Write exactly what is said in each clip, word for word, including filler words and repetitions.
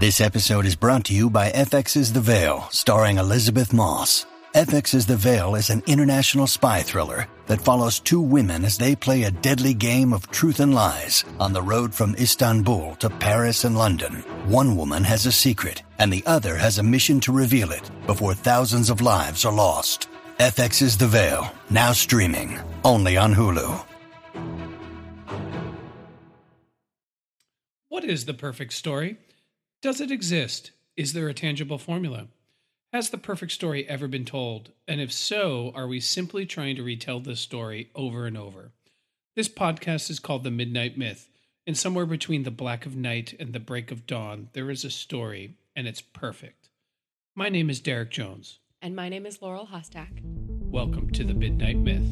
This episode is brought to you by F X's The Veil, starring Elizabeth Moss. F X's The Veil is an international spy thriller that follows two women as they play a deadly game of truth and lies on the road from Istanbul to Paris and London. One woman has a secret, and the other has a mission to reveal it before thousands of lives are lost. F X's The Veil, now streaming, only on Hulu. What is the perfect story? Does it exist? Is there a tangible formula? Has the perfect story ever been told? And if so, are we simply trying to retell this story over and over? This podcast is called The Midnight Myth, and somewhere between the black of night and the break of dawn, there is a story, and it's perfect. My name is Derek Jones. And my name is Laurel Hostak. Welcome to The Midnight Myth.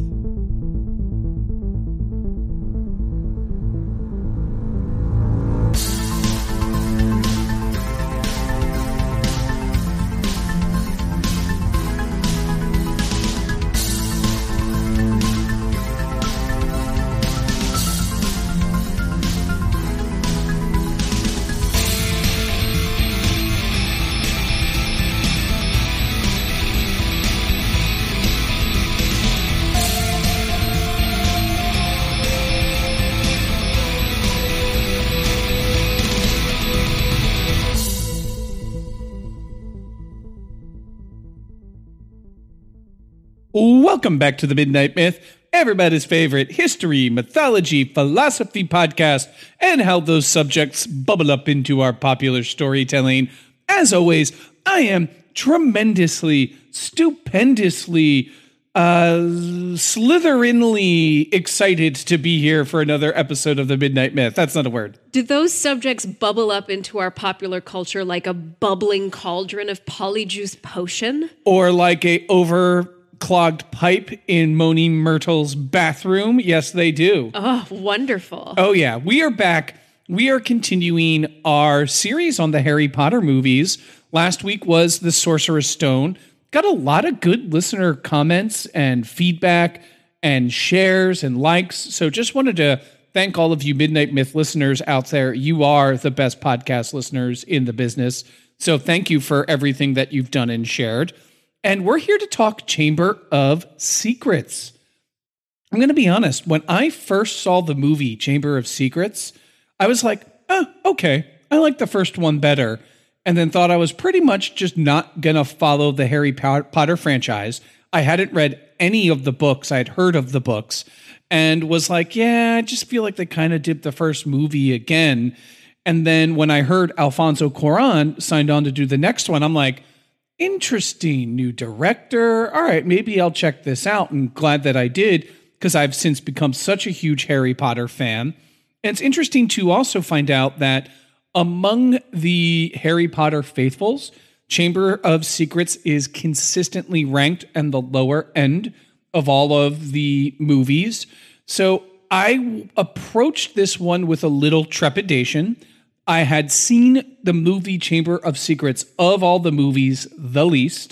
Welcome back to The Midnight Myth, everybody's favorite history, mythology, philosophy podcast, and how those subjects bubble up into our popular storytelling. As always, I am tremendously, stupendously, uh, Slytherinly excited to be here for another episode of The Midnight Myth. That's not a word. Do those subjects bubble up into our popular culture like a bubbling cauldron of polyjuice potion? Or like a over... clogged pipe in Moni Myrtle's bathroom? Yes, they do. Oh, wonderful. Oh, yeah. We are back. We are continuing our series on the Harry Potter movies. Last week was The Sorcerer's Stone. Got a lot of good listener comments and feedback and shares and likes. So just wanted to thank all of you Midnight Myth listeners out there. You are the best podcast listeners in the business. So thank you for everything that you've done and shared. And we're here to talk Chamber of Secrets. I'm going to be honest. When I first saw the movie Chamber of Secrets, I was like, oh, okay, I like the first one better. And then thought I was pretty much just not going to follow the Harry Potter franchise. I hadn't read any of the books. I had heard of the books and was like, yeah, I just feel like they kind of did the first movie again. And then when I heard Alfonso Cuarón signed on to do the next one, I'm like, interesting, new director. All right, maybe I'll check this out. And glad that I did, because I've since become such a huge Harry Potter fan. And it's interesting to also find out that among the Harry Potter faithfuls, Chamber of Secrets is consistently ranked in the lower end of all of the movies. So I approached this one with a little trepidation. I had seen the movie Chamber of Secrets of all the movies the least.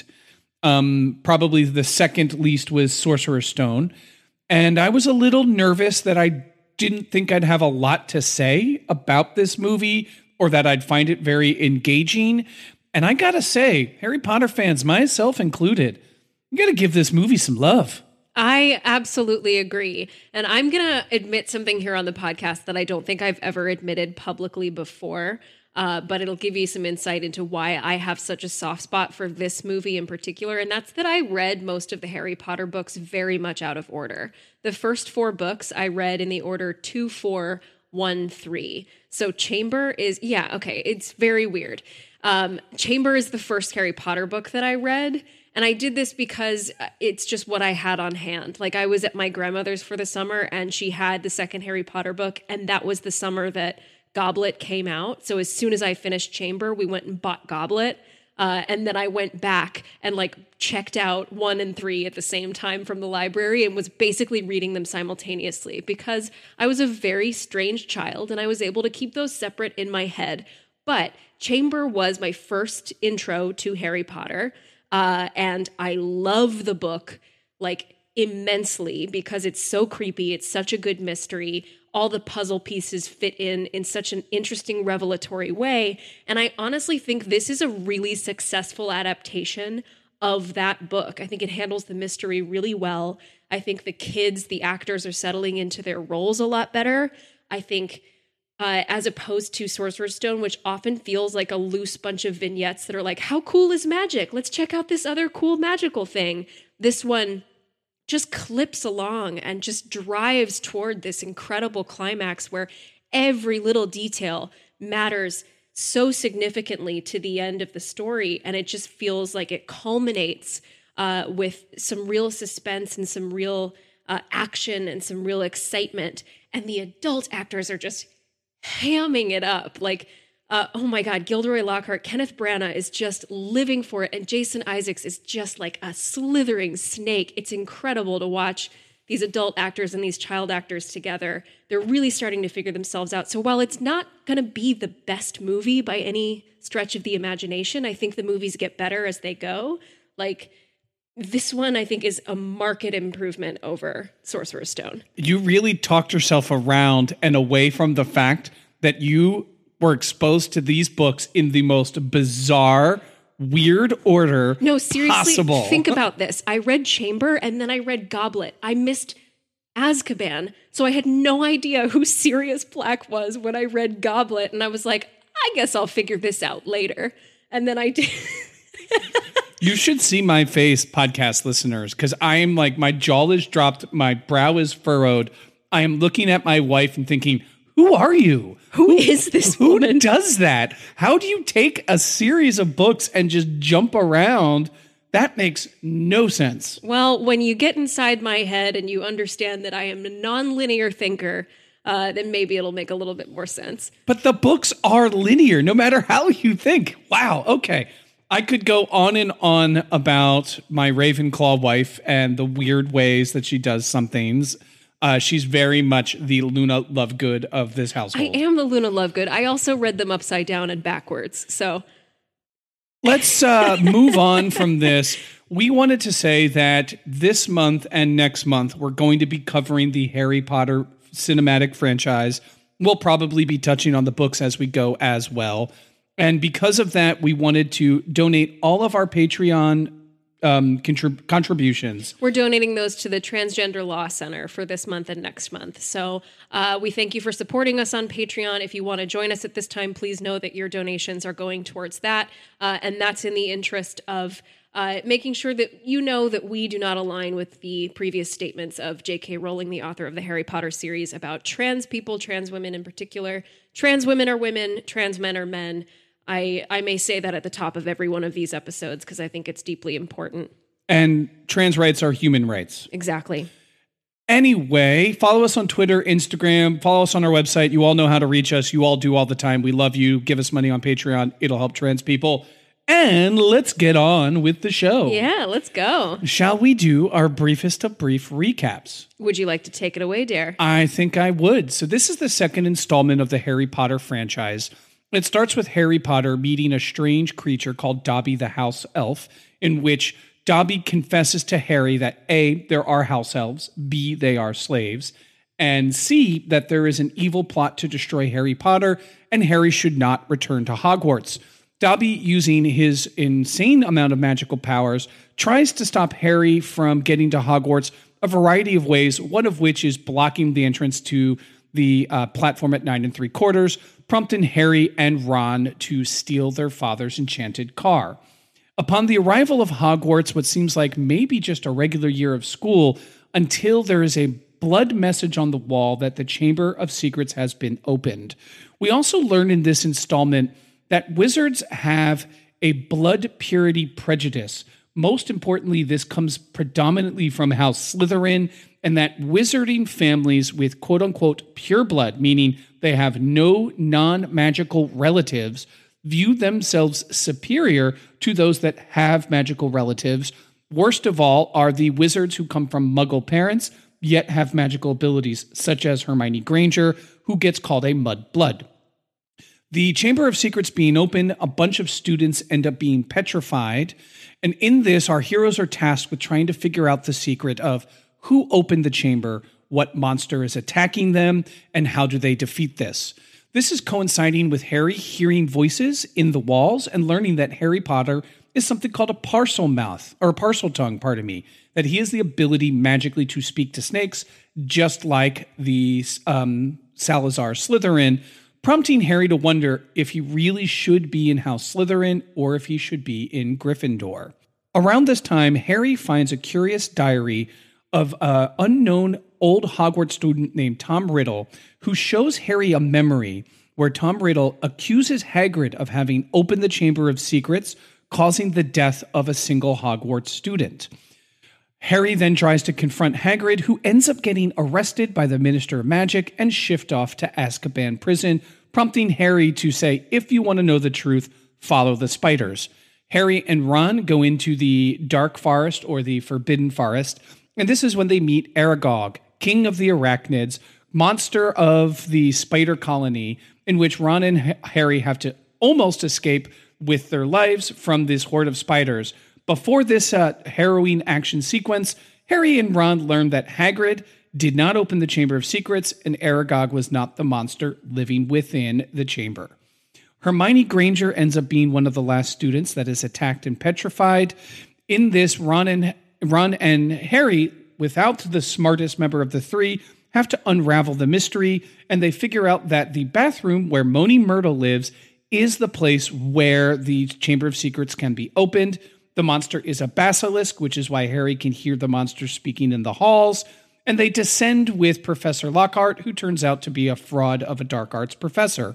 Um, probably the second least was Sorcerer's Stone. And I was a little nervous that I didn't think I'd have a lot to say about this movie or that I'd find it very engaging. And I gotta say, Harry Potter fans, myself included, you gotta give this movie some love. I absolutely agree. And I'm going to admit something here on the podcast that I don't think I've ever admitted publicly before, uh, but it'll give you some insight into why I have such a soft spot for this movie in particular. And that's that I read most of the Harry Potter books very much out of order. The first four books I read in the order two, four, one, three. So Chamber is, yeah, okay, it's very weird. Um, Chamber is the first Harry Potter book that I read. And I did this because it's just what I had on hand. Like I was at my grandmother's for the summer and she had the second Harry Potter book. And that was the summer that Goblet came out. So as soon as I finished Chamber, we went and bought Goblet. Uh, and then I went back and like checked out one and three at the same time from the library and was basically reading them simultaneously because I was a very strange child and I was able to keep those separate in my head. But Chamber was my first intro to Harry Potter. Uh, and I love the book like immensely because it's so creepy. It's such a good mystery. all the puzzle pieces fit in in such an interesting, revelatory way. And I honestly think this is a really successful adaptation of that book. I think it handles the mystery really well. I think the kids, the actors are settling into their roles a lot better. I think uh, as opposed to Sorcerer's Stone, which often feels like a loose bunch of vignettes that are like, how cool is magic? Let's check out this other cool magical thing. This one just clips along and just drives toward this incredible climax where every little detail matters so significantly to the end of the story. And it just feels like it culminates uh, with some real suspense and some real uh, action and some real excitement. And the adult actors are just hamming it up. Like, uh, oh my God, Gilderoy Lockhart, Kenneth Branagh is just living for it. And Jason Isaacs is just like a slithering snake. It's incredible to watch these adult actors and these child actors together. They're really starting to figure themselves out. So while it's not going to be the best movie by any stretch of the imagination, I think the movies get better as they go. Like, this one, I think, is a marked improvement over Sorcerer's Stone. You really talked yourself around and away from the fact that you were exposed to these books in the most bizarre, weird order No, seriously, possible. Think about this. I read Chamber and then I read Goblet. I missed Azkaban, so I had no idea who Sirius Black was when I read Goblet, and I was like, I guess I'll figure this out later. And then I did. You should see my face, podcast listeners, because I am like, my jaw is dropped, my brow is furrowed. I am looking at my wife and thinking, who are you? Who is this Who woman? does that? How do you take a series of books and just jump around? That makes no sense. Well, when you get inside my head and you understand that I am a non-linear thinker, uh, then maybe it'll make a little bit more sense. But the books are linear, no matter how you think. Wow, okay. I could go on and on about my Ravenclaw wife and the weird ways that she does some things. Uh, she's very much the Luna Lovegood of this household. I am the Luna Lovegood. I also read them upside down and backwards, so... Let's uh, move on from this. We wanted to say that this month and next month, we're going to be covering the Harry Potter cinematic franchise. We'll probably be touching on the books as we go as well. And because of that, we wanted to donate all of our Patreon um, contrib- contributions. We're donating those to the Transgender Law Center for this month and next month. So uh, we thank you for supporting us on Patreon. If you want to join us at this time, please know that your donations are going towards that. Uh, and that's in the interest of uh, making sure that you know that we do not align with the previous statements of J K Rowling, the author of the Harry Potter series, about trans people, trans women in particular. Trans women are women, trans men are men. I, I may say that at the top of every one of these episodes because I think it's deeply important. And trans rights are human rights. Exactly. Anyway, follow us on Twitter, Instagram, follow us on our website. You all know how to reach us. You all do all the time. We love you. Give us money on Patreon. It'll help trans people. And let's get on with the show. Yeah, let's go. Shall we do our briefest of brief recaps? Would you like to take it away, Dare? I think I would. So this is the second installment of the Harry Potter franchise. It starts with Harry Potter meeting a strange creature called Dobby the House Elf, in which Dobby confesses to Harry that A, there are house elves, B, they are slaves, and C, that there is an evil plot to destroy Harry Potter, and Harry should not return to Hogwarts. Dobby, using his insane amount of magical powers, tries to stop Harry from getting to Hogwarts a variety of ways, one of which is blocking the entrance to the uh, platform at nine and three quarters, prompting Harry and Ron to steal their father's enchanted car. Upon the arrival of Hogwarts, what seems like maybe just a regular year of school, until there is a blood message on the wall that the Chamber of Secrets has been opened. We also learn in this installment that wizards have a blood purity prejudice. Most importantly, this comes predominantly from House Slytherin, and that wizarding families with quote-unquote pure blood, meaning they have no non-magical relatives, view themselves superior to those that have magical relatives. Worst of all are the wizards who come from Muggle parents, yet have magical abilities, such as Hermione Granger, who gets called a mudblood. The Chamber of Secrets being open, a bunch of students end up being petrified. And in this, our heroes are tasked with trying to figure out the secret of who opened the chamber, what monster is attacking them, and how do they defeat this. This is coinciding with Harry hearing voices in the walls and learning that Harry Potter is something called a parcel mouth, or parcel tongue, pardon me, that he has the ability magically to speak to snakes, just like the um, Salazar Slytherin, prompting Harry to wonder if he really should be in House Slytherin or if he should be in Gryffindor. Around this time, Harry finds a curious diary of an unknown old Hogwarts student named Tom Riddle, who shows Harry a memory where Tom Riddle accuses Hagrid of having opened the Chamber of Secrets, causing the death of a single Hogwarts student. Harry then tries to confront Hagrid, who ends up getting arrested by the Minister of Magic and shipped off to Azkaban prison, prompting Harry to say, if you want to know the truth, follow the spiders. Harry and Ron go into the Dark Forest, or the Forbidden Forest, and this is when they meet Aragog, king of the arachnids, monster of the spider colony, in which Ron and H- Harry have to almost escape with their lives from this horde of spiders. Before this uh, harrowing action sequence, Harry and Ron learned that Hagrid did not open the Chamber of Secrets, and Aragog was not the monster living within the chamber. Hermione Granger ends up being one of the last students that is attacked and petrified. In this, Ron and Ron and Harry, without the smartest member of the three, have to unravel the mystery, and they figure out that the bathroom where Moaning Myrtle lives is the place where the Chamber of Secrets can be opened. The monster is a basilisk, which is why Harry can hear the monster speaking in the halls, and they descend with Professor Lockhart, who turns out to be a fraud of a dark arts professor.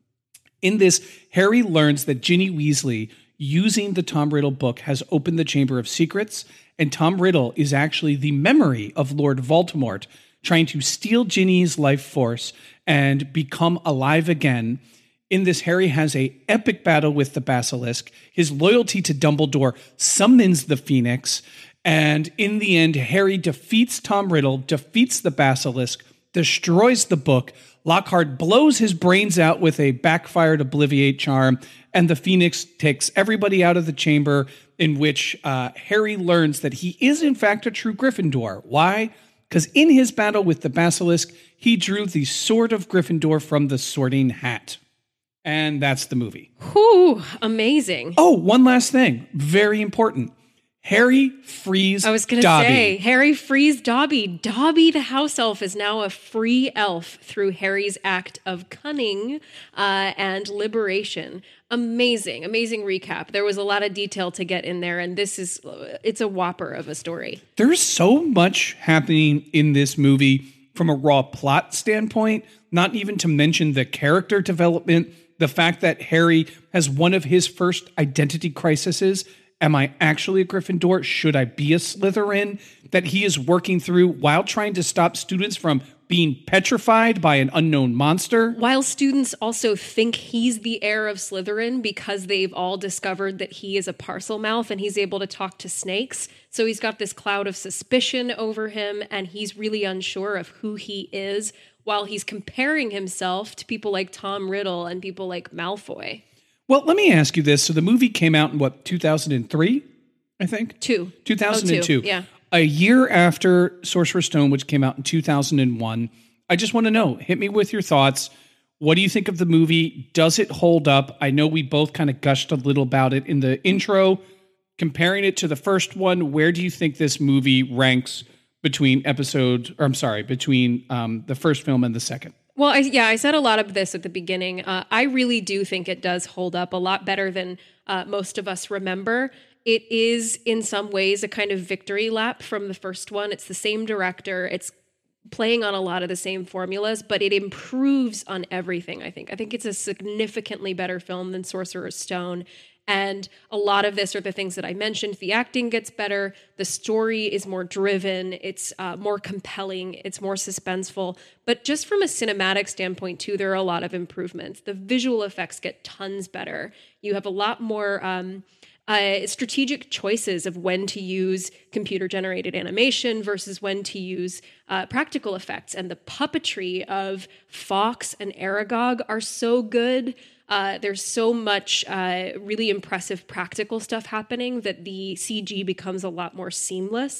In this, Harry learns that Ginny Weasley, using the Tom Riddle book, has opened the Chamber of Secrets, and Tom Riddle is actually the memory of Lord Voldemort, trying to steal Ginny's life force and become alive again. In this, Harry has a epic battle with the basilisk. His loyalty to Dumbledore summons the Phoenix, and in the end, Harry defeats Tom Riddle, defeats the basilisk, destroys the book. Lockhart blows his brains out with a backfired Obliviate charm, and the Phoenix takes everybody out of the chamber, in which uh, Harry learns that he is in fact a true Gryffindor. Why? Because in his battle with the basilisk, he drew the Sword of Gryffindor from the Sorting Hat. And that's the movie. Whew, amazing. Oh, one last thing. Very important. Harry frees I was going to say, Harry frees Dobby. Dobby the house elf is now a free elf through Harry's act of cunning uh, and liberation. Amazing, amazing recap. There was a lot of detail to get in there, and this is, it's a whopper of a story. There's so much happening in this movie from a raw plot standpoint, not even to mention the character development, the fact that Harry has one of his first identity crises. Am I actually a Gryffindor? Should I be a Slytherin? That he is working through while trying to stop students from being petrified by an unknown monster. While students also think he's the heir of Slytherin because they've all discovered that he is a parcel mouth and he's able to talk to snakes. So he's got this cloud of suspicion over him, and he's really unsure of who he is while he's comparing himself to people like Tom Riddle and people like Malfoy. Well, let me ask you this. So the movie came out in what, two thousand three, I think? Two. two thousand two. Oh, two. Yeah. A year after Sorcerer's Stone, which came out in two thousand one. I just want to know, hit me with your thoughts. What do you think of the movie? Does it hold up? I know we both kind of gushed a little about it in the intro. Comparing it to the first one, where do you think this movie ranks between episode, or I'm sorry, between um, the first film and the second? Well, I, yeah, I said a lot of this at the beginning. Uh, I really do think it does hold up a lot better than uh, most of us remember. It is, in some ways, a kind of victory lap from the first one. It's the same director. It's playing on a lot of the same formulas, but it improves on everything, I think. I think it's a significantly better film than Sorcerer's Stone. And a lot of this are the things that I mentioned. The acting gets better. The story is more driven. It's uh, more compelling. It's more suspenseful. But just from a cinematic standpoint, too, there are a lot of improvements. The visual effects get tons better. You have a lot more um, uh, strategic choices of when to use computer-generated animation versus when to use uh, practical effects. And the puppetry of Fawkes and Aragog are so good. Uh, there's so much uh, really impressive practical stuff happening that the C G becomes a lot more seamless.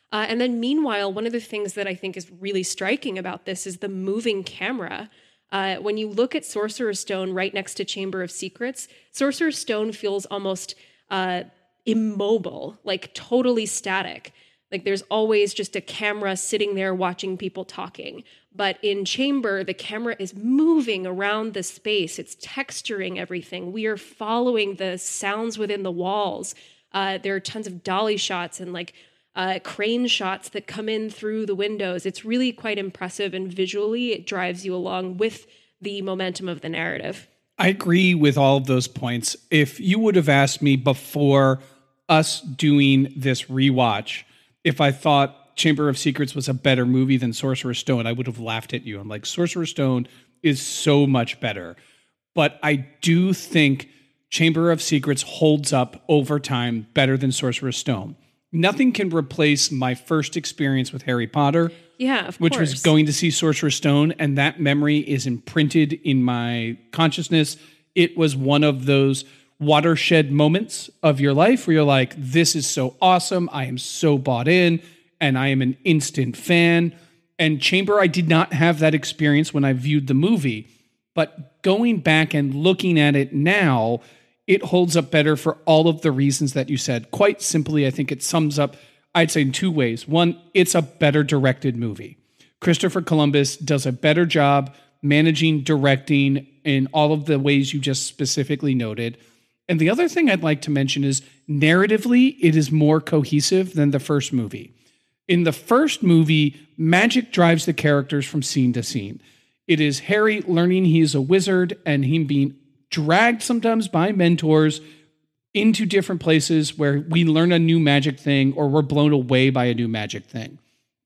Uh, and then meanwhile, one of the things that I think is really striking about this is the moving camera. Uh, when you look at Sorcerer's Stone right next to Chamber of Secrets, Sorcerer's Stone feels almost uh, immobile, like totally static. Like there's always just a camera sitting there watching people talking. But in Chamber, the camera is moving around the space. It's texturing everything. We are following the sounds within the walls. Uh, there are tons of dolly shots and like uh, crane shots that come in through the windows. It's really quite impressive, and visually it drives you along with the momentum of the narrative. I agree with all of those points. If you would have asked me before us doing this rewatch, if I thought Chamber of Secrets was a better movie than Sorcerer's Stone, I would have laughed at you. I'm like, Sorcerer's Stone is so much better. But I do think Chamber of Secrets holds up over time better than Sorcerer's Stone. Nothing can replace my first experience with Harry Potter. Yeah, of which course. was going to see Sorcerer's Stone, and that memory is imprinted in my consciousness. It was one of those watershed moments of your life where you're like, this is so awesome. I am so bought in, and I am an instant fan. And Chamber, I did not have that experience when I viewed the movie. But going back and looking at it now, it holds up better for all of the reasons that you said. Quite simply, I think it sums up, I'd say, in two ways. One, it's a better directed movie. Christopher Columbus does a better job managing, directing in all of the ways you just specifically noted. And the other thing I'd like to mention is narratively, it is more cohesive than the first movie. In the first movie, magic drives the characters from scene to scene. It is Harry learning he is a wizard and him being dragged sometimes by mentors into different places where we learn a new magic thing or we're blown away by a new magic thing.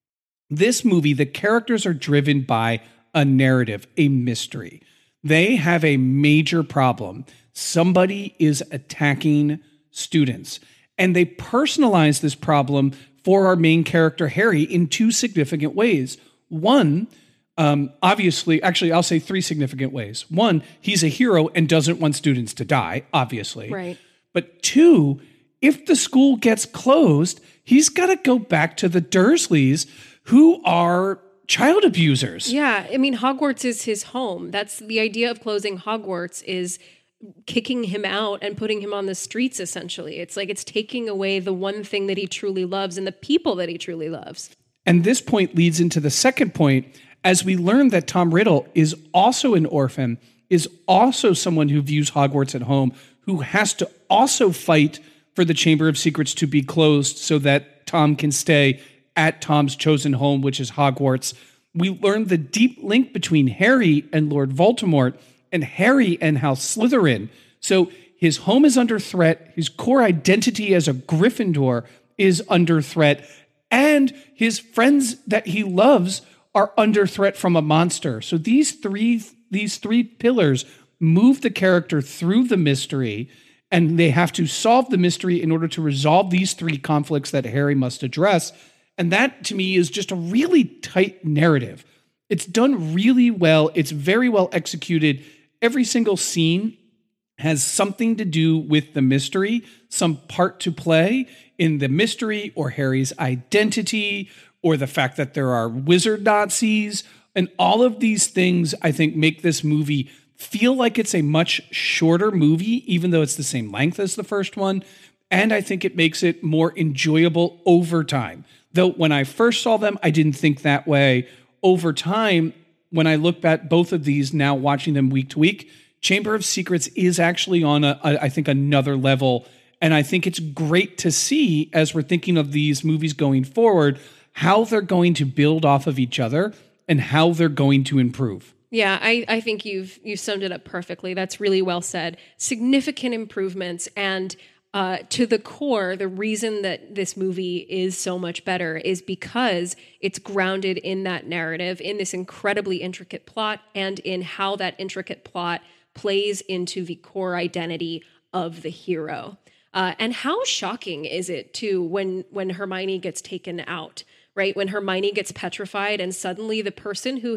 This movie, the characters are driven by a narrative, a mystery. They have a major problem. Somebody is attacking students, and they personalize this problem for our main character, Harry, in two significant ways. One, Um, obviously, actually, I'll say three significant ways. One, he's a hero and doesn't want students to die, obviously. Right. But two, if the school gets closed, he's got to go back to the Dursleys, who are child abusers. Yeah, I mean, Hogwarts is his home. That's the idea of closing Hogwarts, is kicking him out and putting him on the streets, essentially. It's like it's taking away the one thing that he truly loves and the people that he truly loves. And this point leads into the second point. As we learn that Tom Riddle is also an orphan, is also someone who views Hogwarts at home, who has to also fight for the Chamber of Secrets to be closed so that Tom can stay at Tom's chosen home, which is Hogwarts. We learn the deep link between Harry and Lord Voldemort, and Harry and House Slytherin. So his home is under threat, his core identity as a Gryffindor is under threat, and his friends that he loves are under threat from a monster. So these three these three pillars move the character through the mystery, and they have to solve the mystery in order to resolve these three conflicts that Harry must address. And that, to me, is just a really tight narrative. It's done really well. It's very well executed. Every single scene has something to do with the mystery, some part to play in the mystery or Harry's identity, or the fact that there are wizard Nazis. And all of these things, I think, make this movie feel like it's a much shorter movie, even though it's the same length as the first one. And I think it makes it more enjoyable over time. Though when I first saw them, I didn't think that way. Over time, when I look at both of these now, watching them week to week, Chamber of Secrets is actually on, a, a, I think, another level. And I think it's great to see, as we're thinking of these movies going forward, how they're going to build off of each other and how they're going to improve. Yeah, I, I think you've you've summed it up perfectly. That's really well said. Significant improvements, and uh, to the core, the reason that this movie is so much better is because it's grounded in that narrative, in this incredibly intricate plot, and in how that intricate plot plays into the core identity of the hero. Uh, and how shocking is it, too, when when Hermione gets taken out? Right? When Hermione gets petrified and suddenly the person who has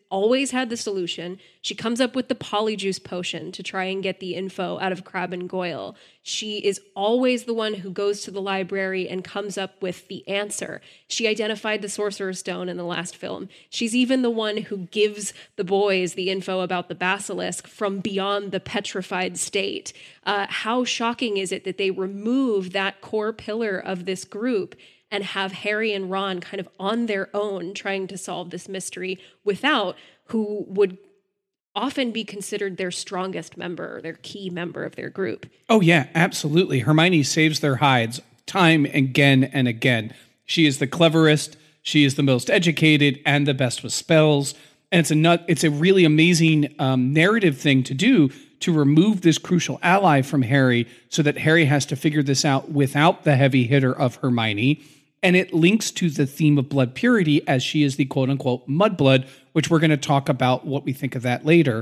always had the solution. She comes up with the polyjuice potion to try and get the info out of Crabbe and Goyle. She is always the one who goes to the library and comes up with the answer. She identified the Sorcerer's Stone in the last film. She's even the one who gives the boys the info about the basilisk from beyond the petrified state. Uh, how shocking is it that they remove that core pillar of this group and have Harry and Ron kind of on their own trying to solve this mystery without who would often be considered their strongest member, their key member of their group. Oh, yeah, absolutely. Hermione saves their hides time and again and again. She is the cleverest, she is the most educated, and the best with spells. And it's a nut, it's a really amazing um, narrative thing to do to remove this crucial ally from Harry so that Harry has to figure this out without the heavy hitter of Hermione. And it links to the theme of blood purity, as she is the quote-unquote mudblood, which we're going to talk about what we think of that later.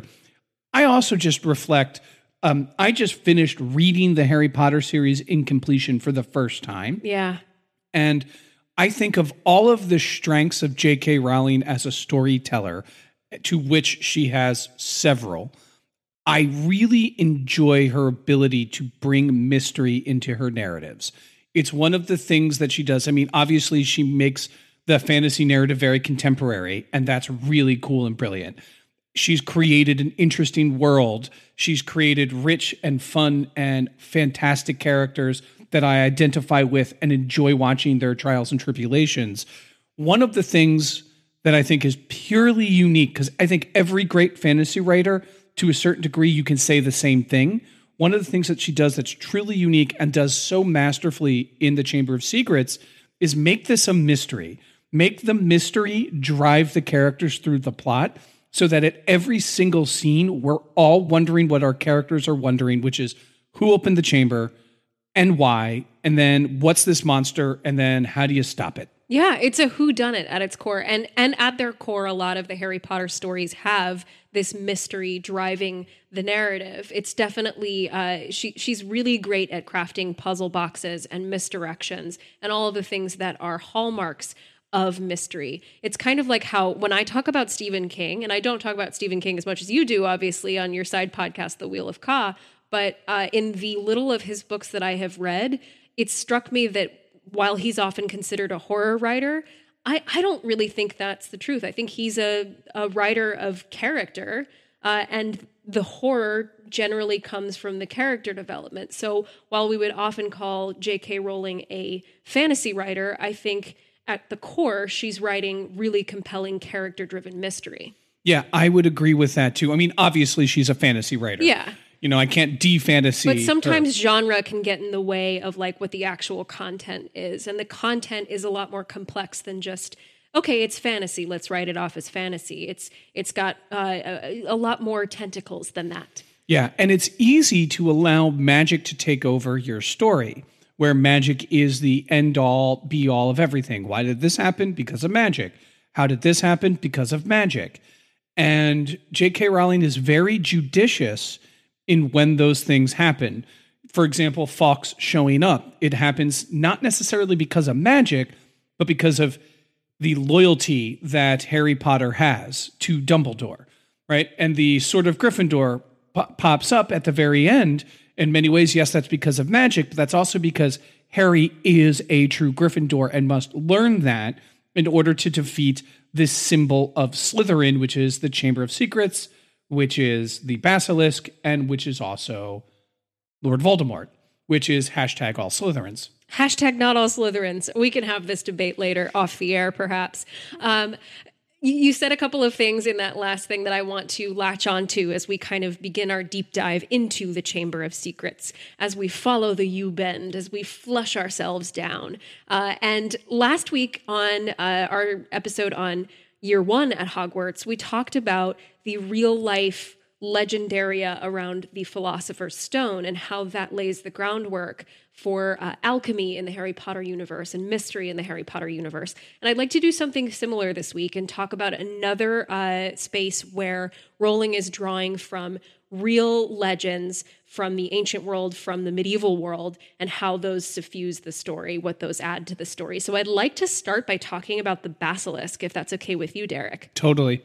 I also just reflect, um, I just finished reading the Harry Potter series in completion for the first time. Yeah. And I think of all of the strengths of J K. Rowling as a storyteller, to which she has several. I really enjoy her ability to bring mystery into her narratives. It's one of the things that she does. I mean, obviously, she makes the fantasy narrative very contemporary, and that's really cool and brilliant. She's created an interesting world. She's created rich and fun and fantastic characters that I identify with and enjoy watching their trials and tribulations. One of the things that I think is purely unique, because I think every great fantasy writer, to a certain degree, you can say the same thing. One of the things that she does that's truly unique and does so masterfully in the Chamber of Secrets is make this a mystery. Make the mystery drive the characters through the plot so that at every single scene, we're all wondering what our characters are wondering, which is who opened the chamber and why, and then what's this monster, and then how do you stop it? Yeah, it's a whodunit at its core. And and at their core, a lot of the Harry Potter stories have this mystery driving the narrative. It's definitely, uh, she she's really great at crafting puzzle boxes and misdirections and all of the things that are hallmarks of mystery. It's kind of like how when I talk about Stephen King, and I don't talk about Stephen King as much as you do, obviously, on your side podcast, The Wheel of Ka, but uh, in the little of his books that I have read, it struck me that while he's often considered a horror writer, I, I don't really think that's the truth. I think he's a, a writer of character, uh, and the horror generally comes from the character development. So while we would often call J K. Rowling a fantasy writer, I think at the core, she's writing really compelling character-driven mystery. Yeah, I would agree with that too. I mean, obviously she's a fantasy writer. Yeah. You know, I can't de-fantasy. But sometimes her. genre can get in the way of like what the actual content is. And the content is a lot more complex than just, okay, it's fantasy. Let's write it off as fantasy. It's It's got uh, a, a lot more tentacles than that. Yeah, and it's easy to allow magic to take over your story, where magic is the end-all, be-all of everything. Why did this happen? Because of magic. How did this happen? Because of magic. And J K. Rowling is very judicious in when those things happen. For example, Fawkes showing up. It happens not necessarily because of magic, but because of the loyalty that Harry Potter has to Dumbledore, right? And the Sword of Gryffindor po- pops up at the very end. In many ways, yes, that's because of magic, but that's also because Harry is a true Gryffindor and must learn that in order to defeat this symbol of Slytherin, which is the Chamber of Secrets, which is the basilisk, and which is also Lord Voldemort, which is hashtag all Slytherins. Hashtag not all Slytherins. We can have this debate later off the air, perhaps. Um, you, you said a couple of things in that last thing that I want to latch onto as we kind of begin our deep dive into the Chamber of Secrets, as we follow the U-bend, as we flush ourselves down. Uh, and last week on uh, our episode on year one at Hogwarts, we talked about the real life legendaria around the Philosopher's Stone and how that lays the groundwork for uh, alchemy in the Harry Potter universe and mystery in the Harry Potter universe. And I'd like to do something similar this week and talk about another uh, space where Rowling is drawing from real legends from the ancient world, from the medieval world, and how those suffuse the story, what those add to the story. So I'd like to start by talking about the basilisk, if that's okay with you, Derek. Totally.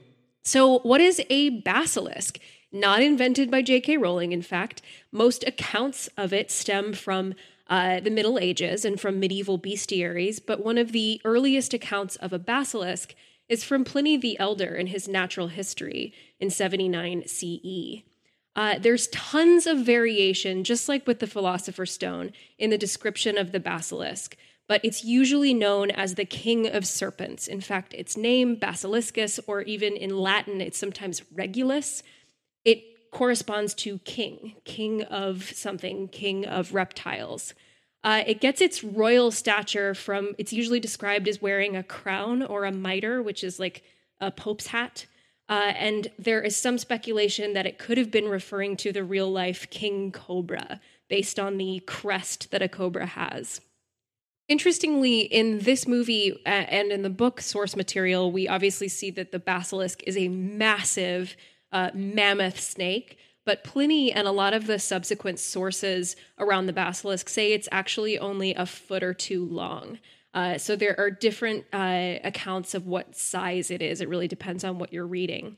So what is a basilisk? Not invented by J K. Rowling, in fact. Most accounts of it stem from uh, the Middle Ages and from medieval bestiaries, but one of the earliest accounts of a basilisk is from Pliny the Elder in his Natural History in seventy-nine C E. Uh, there's tons of variation, just like with the Philosopher's Stone, in the description of the basilisk, but it's usually known as the king of serpents. In fact, its name, Basiliscus, or even in Latin, it's sometimes Regulus, it corresponds to king, king of something, king of reptiles. Uh, it gets its royal stature from, it's usually described as wearing a crown or a mitre, which is like a pope's hat. Uh, and there is some speculation that it could have been referring to the real-life king cobra, based on the crest that a cobra has. Interestingly, in this movie uh, and in the book source material, we obviously see that the basilisk is a massive uh, mammoth snake, but Pliny and a lot of the subsequent sources around the basilisk say it's actually only a foot or two long. Uh, so there are different uh, accounts of what size it is. It really depends on what you're reading.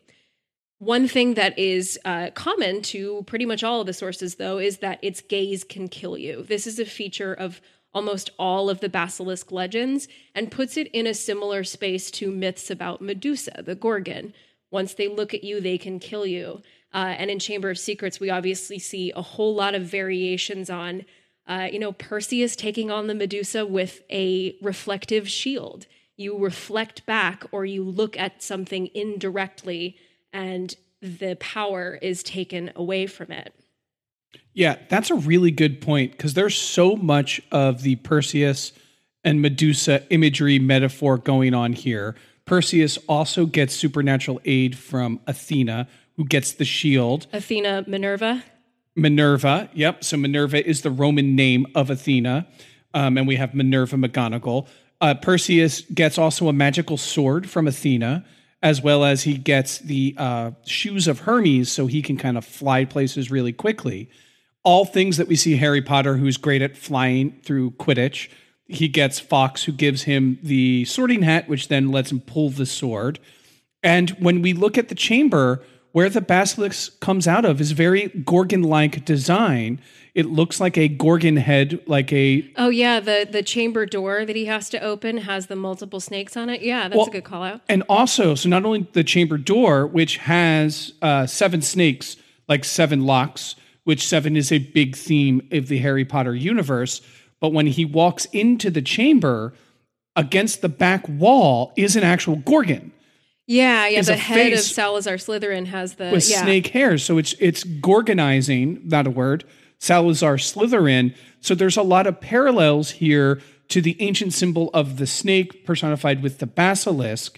One thing that is uh, common to pretty much all of the sources, though, is that its gaze can kill you. This is a feature of almost all of the basilisk legends and puts it in a similar space to myths about Medusa, the Gorgon. Once they look at you, they can kill you. Uh, and in Chamber of Secrets, we obviously see a whole lot of variations on, uh, you know, Perseus taking on the Medusa with a reflective shield. You reflect back or you look at something indirectly and the power is taken away from it. Yeah, that's a really good point because there's so much of the Perseus and Medusa imagery metaphor going on here. Perseus also gets supernatural aid from Athena, who gets the shield. Athena, Minerva? Minerva, yep. So Minerva is the Roman name of Athena, um, and we have Minerva McGonagall. Uh, Perseus gets also a magical sword from Athena, as well as he gets the uh, shoes of Hermes so he can kind of fly places really quickly. All things that we see Harry Potter, who's great at flying through Quidditch. He gets Fawkes, who gives him the sorting hat, which then lets him pull the sword. And when we look at the chamber, where the basilisk comes out of is very Gorgon-like design. It looks like a Gorgon head, like a... Oh, yeah, the, the chamber door that he has to open has the multiple snakes on it. Yeah, that's well, a good call out. And also, so not only the chamber door, which has uh, seven snakes, like seven locks, which seven is a big theme of the Harry Potter universe, but when he walks into the chamber, against the back wall is an actual Gorgon. Yeah, yeah. The head of Salazar Slytherin has the with yeah. snake hairs, so it's it's Gorgonizing, not a word. Salazar Slytherin. So there's a lot of parallels here to the ancient symbol of the snake personified with the basilisk,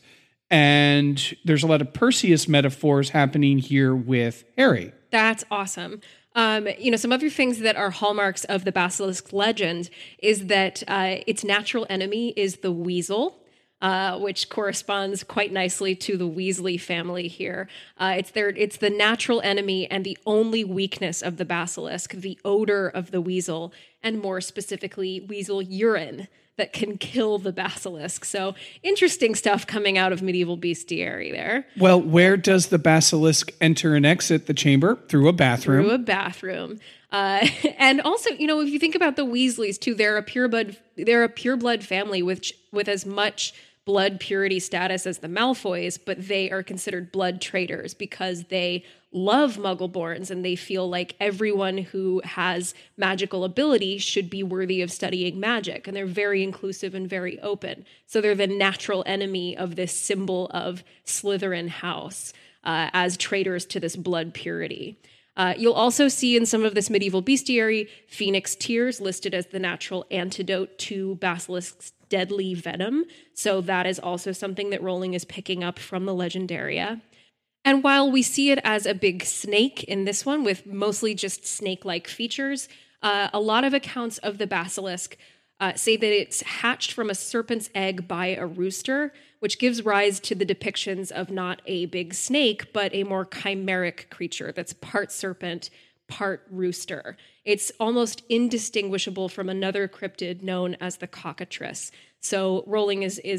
and there's a lot of Perseus metaphors happening here with Harry. That's awesome. Um, you know, some other things that are hallmarks of the basilisk legend is that uh, its natural enemy is the weasel. Uh, which corresponds quite nicely to the Weasley family here. Uh, it's their, it's the natural enemy and the only weakness of the basilisk, the odor of the weasel, and more specifically, weasel urine that can kill the basilisk. So interesting stuff coming out of medieval bestiary there. Well, where does the basilisk enter and exit the chamber? Through a bathroom. Through a bathroom. Uh, and also, you know, if you think about the Weasleys too, they're a pureblood, they're a pureblood family with with as much blood purity status as the Malfoys, but they are considered blood traitors because they love Muggleborns and they feel like everyone who has magical ability should be worthy of studying magic. And they're very inclusive and very open. So they're the natural enemy of this symbol of Slytherin house uh, as traitors to this blood purity. Uh, you'll also see in some of this medieval bestiary, phoenix tears listed as the natural antidote to basilisk's deadly venom. So that is also something that Rowling is picking up from the Legendaria. And while we see it as a big snake in this one with mostly just snake-like features, uh, a lot of accounts of the basilisk uh, say that it's hatched from a serpent's egg by a rooster, which gives rise to the depictions of not a big snake, but a more chimeric creature that's part serpent, part rooster. It's almost indistinguishable from another cryptid known as the cockatrice. So Rowling is is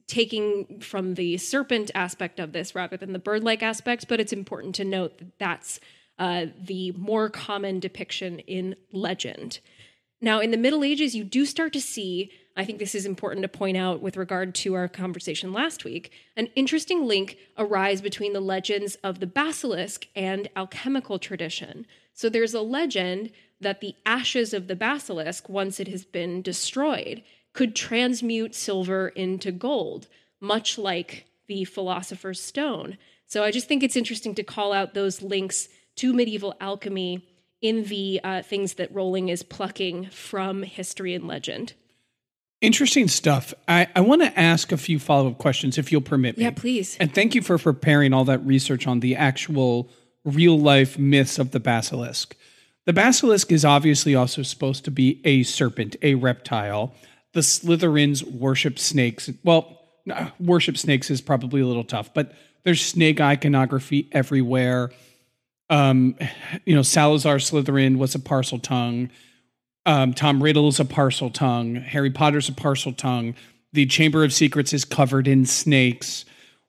taking from the serpent aspect of this rather than the bird-like aspect, but it's important to note that that's uh, the more common depiction in legend. Now, in the Middle Ages, you do start to see, I think this is important to point out with regard to our conversation last week, an interesting link arise between the legends of the basilisk and alchemical tradition. So there's a legend that the ashes of the basilisk, once it has been destroyed, could transmute silver into gold, much like the Philosopher's Stone. So I just think it's interesting to call out those links to medieval alchemy in the uh, things that Rowling is plucking from history and legend. Interesting stuff. I, I want to ask a few follow-up questions, if you'll permit me. Yeah, please. And thank you for preparing all that research on the actual real-life myths of the basilisk. The basilisk is obviously also supposed to be a serpent, a reptile. The Slytherins worship snakes. Well, worship snakes is probably a little tough, but there's snake iconography everywhere. Um, you know, Salazar Slytherin was a Parseltongue. Um, Tom Riddle is a Parseltongue. Harry Potter's a Parseltongue. The Chamber of Secrets is covered in snakes.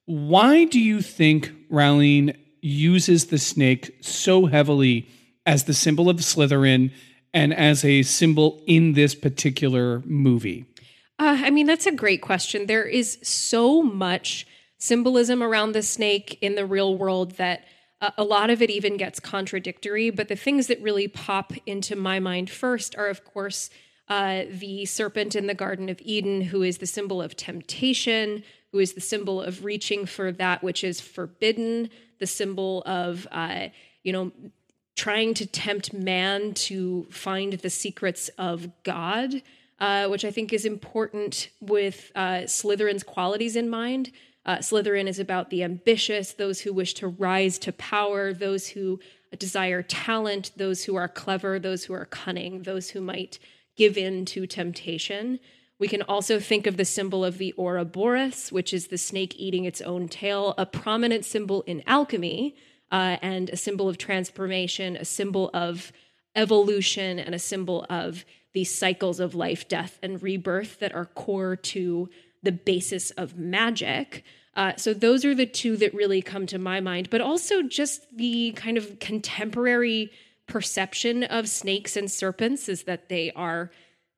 Why do you think Rowling uses the snake so heavily as the symbol of Slytherin and as a symbol in this particular movie? Uh, I mean, that's a great question. There is so much symbolism around the snake in the real world that uh, a lot of it even gets contradictory. But the things that really pop into my mind first are, of course, uh, the serpent in the Garden of Eden, who is the symbol of temptation, who is the symbol of reaching for that which is forbidden, the symbol of, uh, you know, trying to tempt man to find the secrets of God, uh, which I think is important with uh, Slytherin's qualities in mind. Uh, Slytherin is about the ambitious, those who wish to rise to power, those who desire talent, those who are clever, those who are cunning, those who might give in to temptation. We can also think of the symbol of the Ouroboros, which is the snake eating its own tail, a prominent symbol in alchemy, uh, and a symbol of transformation, a symbol of evolution, and a symbol of the cycles of life, death, and rebirth that are core to the basis of magic. Uh, so those are the two that really come to my mind, but also just the kind of contemporary perception of snakes and serpents is that they are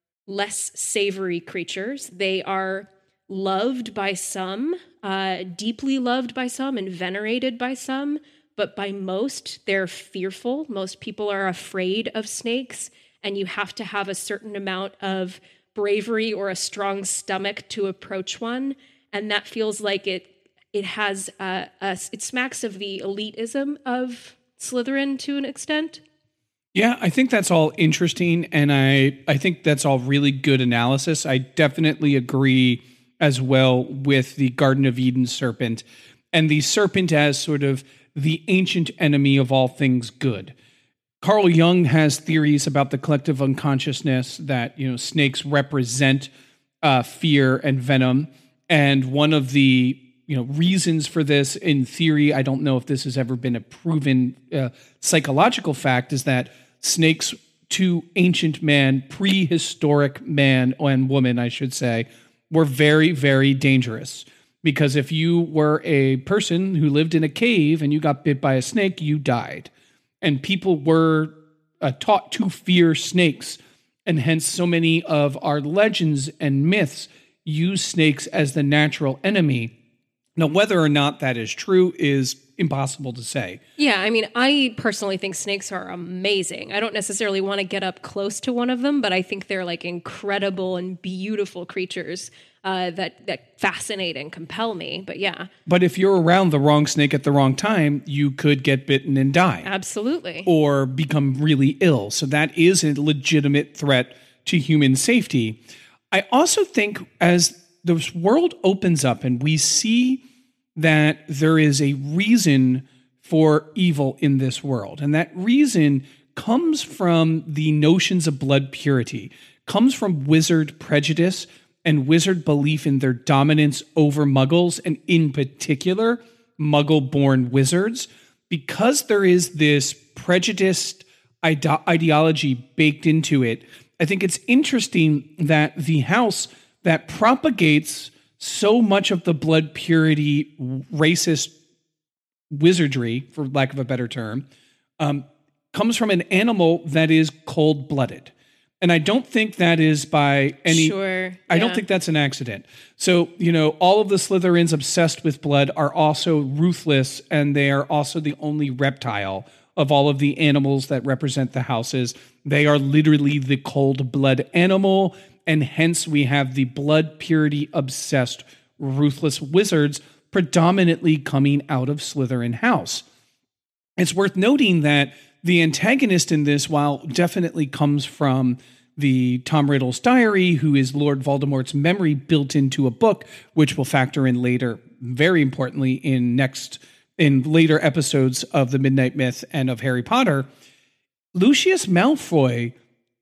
less savory creatures. They are loved by some, uh, deeply loved by some, and venerated by some, but by most, they're fearful. Most people are afraid of snakes, and you have to have a certain amount of bravery or a strong stomach to approach one, and that feels like it it has uh, a, it smacks of the elitism of Slytherin to an extent. Yeah, I think that's all interesting, and I, I think that's all really good analysis. I definitely agree as well with the Garden of Eden serpent, and the serpent as sort of the ancient enemy of all things good. Carl Jung has theories about the collective unconsciousness that, you know, snakes represent uh, fear and venom, and one of the you know, reasons for this in theory, I don't know if this has ever been a proven uh, psychological fact, is that snakes to ancient man, prehistoric man and woman, I should say, were very, very dangerous. Because if you were a person who lived in a cave and you got bit by a snake, you died. And people were uh, taught to fear snakes. And hence so many of our legends and myths use snakes as the natural enemy. Now, whether or not that is true is impossible to say. Yeah, I mean, I personally think snakes are amazing. I don't necessarily want to get up close to one of them, but I think they're like incredible and beautiful creatures uh, that that fascinate and compel me. But yeah. But if you're around the wrong snake at the wrong time, you could get bitten and die. Absolutely. Or become really ill. So that is a legitimate threat to human safety. I also think as this world opens up and we see that there is a reason for evil in this world, and that reason comes from the notions of blood purity, comes from wizard prejudice and wizard belief in their dominance over muggles, and in particular, muggle-born wizards. Because there is this prejudiced ide- ideology baked into it, I think it's interesting that the house that propagates so much of the blood purity racist wizardry, for lack of a better term, um, comes from an animal that is cold-blooded. And I don't think that is by any... Sure. I yeah. don't think that's an accident. So, you know, all of the Slytherins obsessed with blood are also ruthless, and they are also the only reptile of all of the animals that represent the houses. They are literally the cold blood animal, and hence we have the blood purity obsessed ruthless wizards predominantly coming out of Slytherin house. It's worth noting that the antagonist in this, while definitely comes from the Tom Riddle's diary, who is Lord Voldemort's memory built into a book, which will factor in later, very importantly, in next in later episodes of the Midnight Myth and of Harry Potter, Lucius Malfoy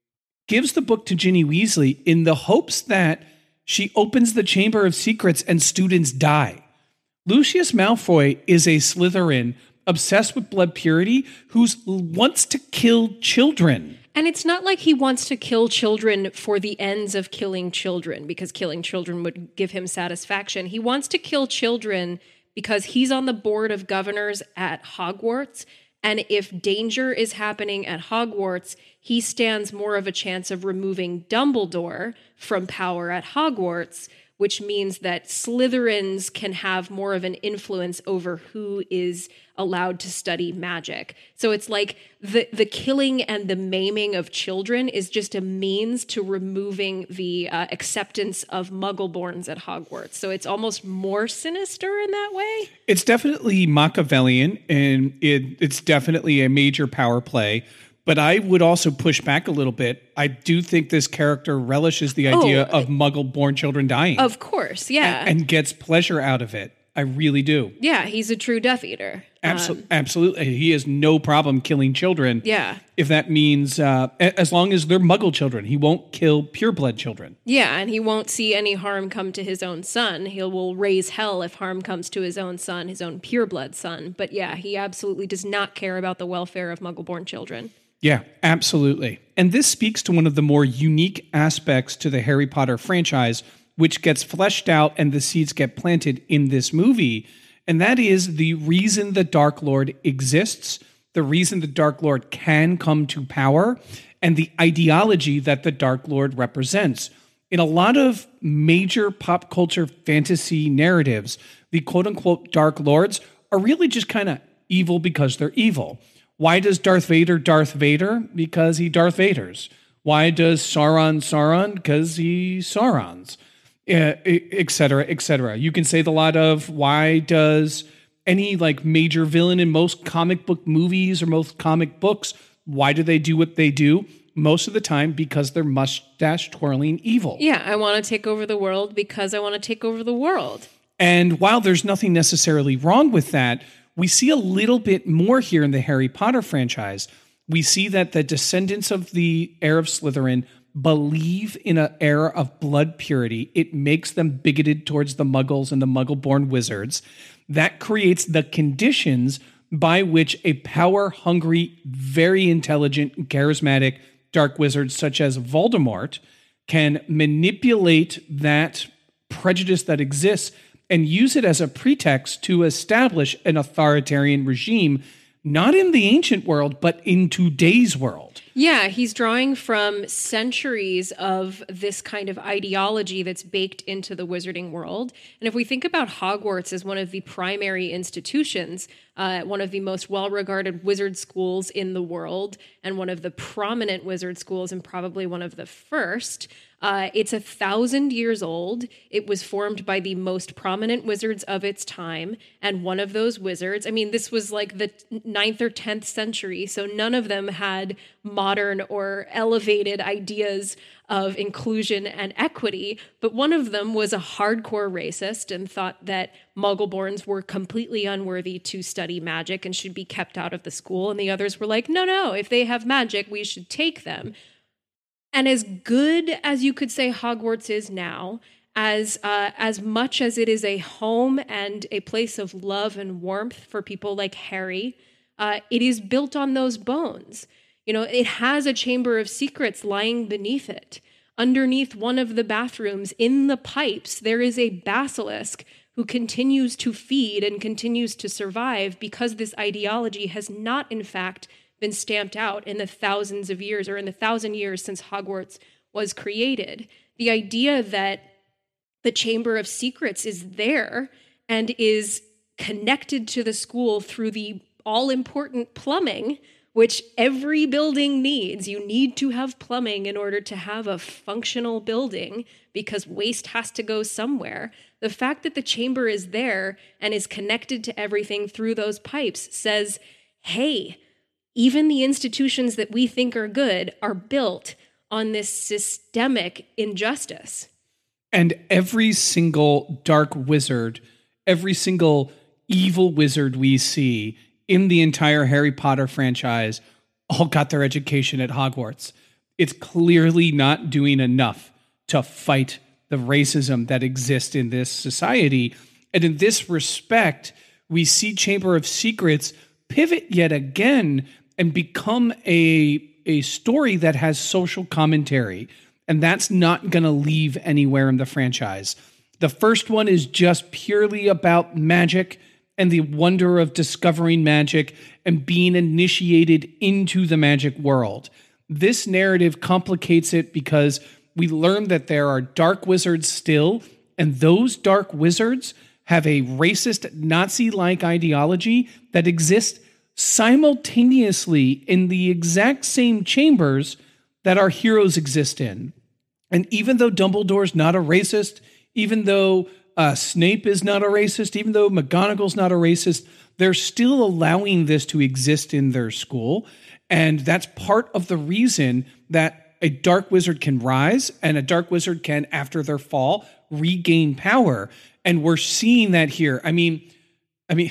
gives the book to Ginny Weasley in the hopes that she opens the Chamber of Secrets and students die. Lucius Malfoy is a Slytherin obsessed with blood purity who wants to kill children. And it's not like he wants to kill children for the ends of killing children, because killing children would give him satisfaction. He wants to kill children because he's on the board of governors at Hogwarts. And if danger is happening at Hogwarts, he stands more of a chance of removing Dumbledore from power at Hogwarts, which means that Slytherins can have more of an influence over who is allowed to study magic. So it's like the the killing and the maiming of children is just a means to removing the uh, acceptance of Muggleborns at Hogwarts. So it's almost more sinister in that way. It's definitely Machiavellian, and it, it's definitely a major power play. But I would also push back a little bit. I do think this character relishes the idea oh, of Muggle-born children dying. Of course, yeah. And, and gets pleasure out of it. I really do. Yeah, he's a true Death Eater. Absol- Um, absolutely. He has no problem killing children. Yeah. If that means, uh, as long as they're Muggle children, he won't kill pureblood children. Yeah, and he won't see any harm come to his own son. He will raise hell if harm comes to his own son, his own pureblood son. But yeah, he absolutely does not care about the welfare of Muggle-born children. Yeah, absolutely. And this speaks to one of the more unique aspects to the Harry Potter franchise, which gets fleshed out and the seeds get planted in this movie. And that is the reason the Dark Lord exists, the reason the Dark Lord can come to power, and the ideology that the Dark Lord represents. In a lot of major pop culture fantasy narratives, the quote-unquote Dark Lords are really just kind of evil because they're evil. Why does Darth Vader Darth Vader? Because he Darth Vaders. Why does Sauron Sauron? Because he Saurons. Uh, et cetera, et cetera. You can say the lot of why does any like major villain in most comic book movies or most comic books, why do they do what they do? Most of the time because they're mustache twirling evil. Yeah, I want to take over the world because I want to take over the world. And while there's nothing necessarily wrong with that, we see a little bit more here in the Harry Potter franchise. We see that the descendants of the heir of Slytherin believe in an era of blood purity. It makes them bigoted towards the Muggles and the Muggle-born wizards. That creates the conditions by which a power-hungry, very intelligent, and charismatic dark wizard such as Voldemort can manipulate that prejudice that exists and use it as a pretext to establish an authoritarian regime, not in the ancient world, but in today's world. Yeah, he's drawing from centuries of this kind of ideology that's baked into the wizarding world. And if we think about Hogwarts as one of the primary institutions, uh, one of the most well-regarded wizard schools in the world, and one of the prominent wizard schools, and probably one of the first, Uh, it's a thousand years old. It was formed by the most prominent wizards of its time. And one of those wizards, I mean, this was like the ninth or tenth century, so none of them had modern or elevated ideas of inclusion and equity. But one of them was a hardcore racist and thought that Muggleborns were completely unworthy to study magic and should be kept out of the school. And the others were like, no, no, if they have magic, we should take them. And as good as you could say Hogwarts is now, as uh, as much as it is a home and a place of love and warmth for people like Harry, uh, it is built on those bones. You know, it has a Chamber of Secrets lying beneath it. underneath one of the bathrooms in the pipes, there is a basilisk who continues to feed and continues to survive because this ideology has not, in fact, been stamped out in the thousands of years or in the thousand years since Hogwarts was created. The idea that the Chamber of Secrets is there and is connected to the school through the all-important plumbing, which every building needs. You need to have plumbing in order to have a functional building because waste has to go somewhere. The fact that the chamber is there and is connected to everything through those pipes says, hey, even the institutions that we think are good are built on this systemic injustice. And every single dark wizard, every single evil wizard we see in the entire Harry Potter franchise all got their education at Hogwarts. It's clearly not doing enough to fight the racism that exists in this society. And in this respect, we see Chamber of Secrets pivot yet again and become a, a story that has social commentary. And that's not going to leave anywhere in the franchise. The first one is just purely about magic and the wonder of discovering magic and being initiated into the magic world. This narrative complicates it because we learn that there are dark wizards still, and those dark wizards have a racist Nazi-like ideology that exists simultaneously in the exact same chambers that our heroes exist in. And even though Dumbledore's not a racist, even though Uh, Snape is not a racist, even though McGonagall's not a racist, they're still allowing this to exist in their school. And that's part of the reason that a dark wizard can rise and a dark wizard can, after their fall, regain power. And we're seeing that here. I mean, I mean,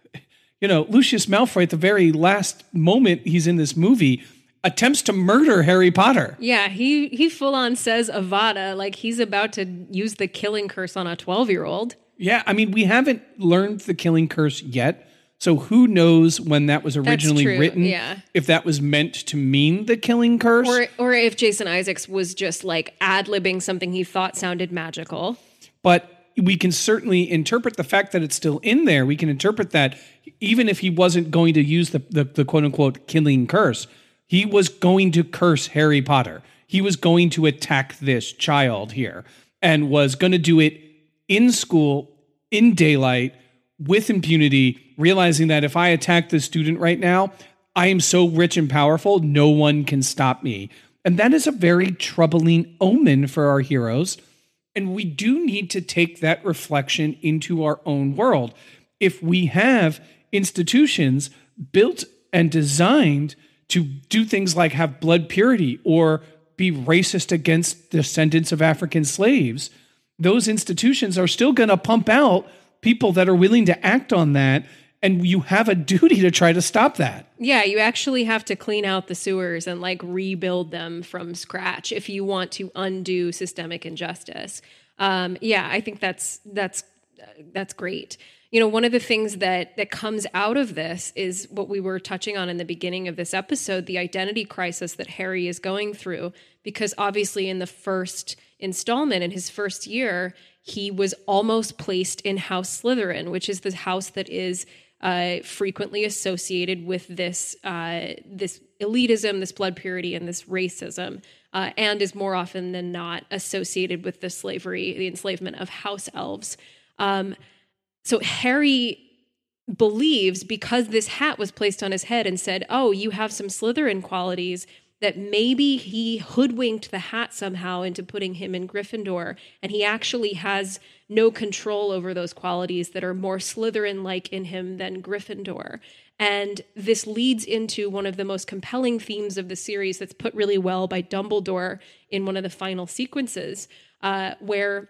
you know, Lucius Malfoy at the very last moment he's in this movie attempts to murder Harry Potter. Yeah, he he full on says Avada, like he's about to use the killing curse on a twelve-year-old. Yeah, I mean, we haven't learned the killing curse yet, so who knows when that was originally written, yeah. if that was meant to mean the killing curse. Or or if Jason Isaacs was just like ad-libbing something he thought sounded magical. But we can certainly interpret the fact that it's still in there. We can interpret that even if he wasn't going to use the, the, the quote-unquote killing curse, he was going to curse Harry Potter. He was going to attack this child here and was going to do it in school, in daylight, with impunity, realizing that if I attack this student right now, I am so rich and powerful, no one can stop me. And that is a very troubling omen for our heroes. And we do need to take that reflection into our own world. If we have institutions built and designed to do things like have blood purity or be racist against descendants of African slaves, those institutions are still going to pump out people that are willing to act on that, and you have a duty to try to stop that. Yeah, you actually have to clean out the sewers and like rebuild them from scratch if you want to undo systemic injustice. Um, yeah, I think that's that's that's great. You know, one of the things that that comes out of this is what we were touching on in the beginning of this episode, the identity crisis that Harry is going through, because obviously in the first installment, in his first year, he was almost placed in House Slytherin, which is the house that is uh, frequently associated with this uh, this elitism, this blood purity, and this racism, uh, and is more often than not associated with the slavery, the enslavement of house elves. Um, So Harry believes, because this hat was placed on his head and said, oh, you have some Slytherin qualities, that maybe he hoodwinked the hat somehow into putting him in Gryffindor, and he actually has no control over those qualities that are more Slytherin-like in him than Gryffindor. And this leads into one of the most compelling themes of the series that's put really well by Dumbledore in one of the final sequences, uh, where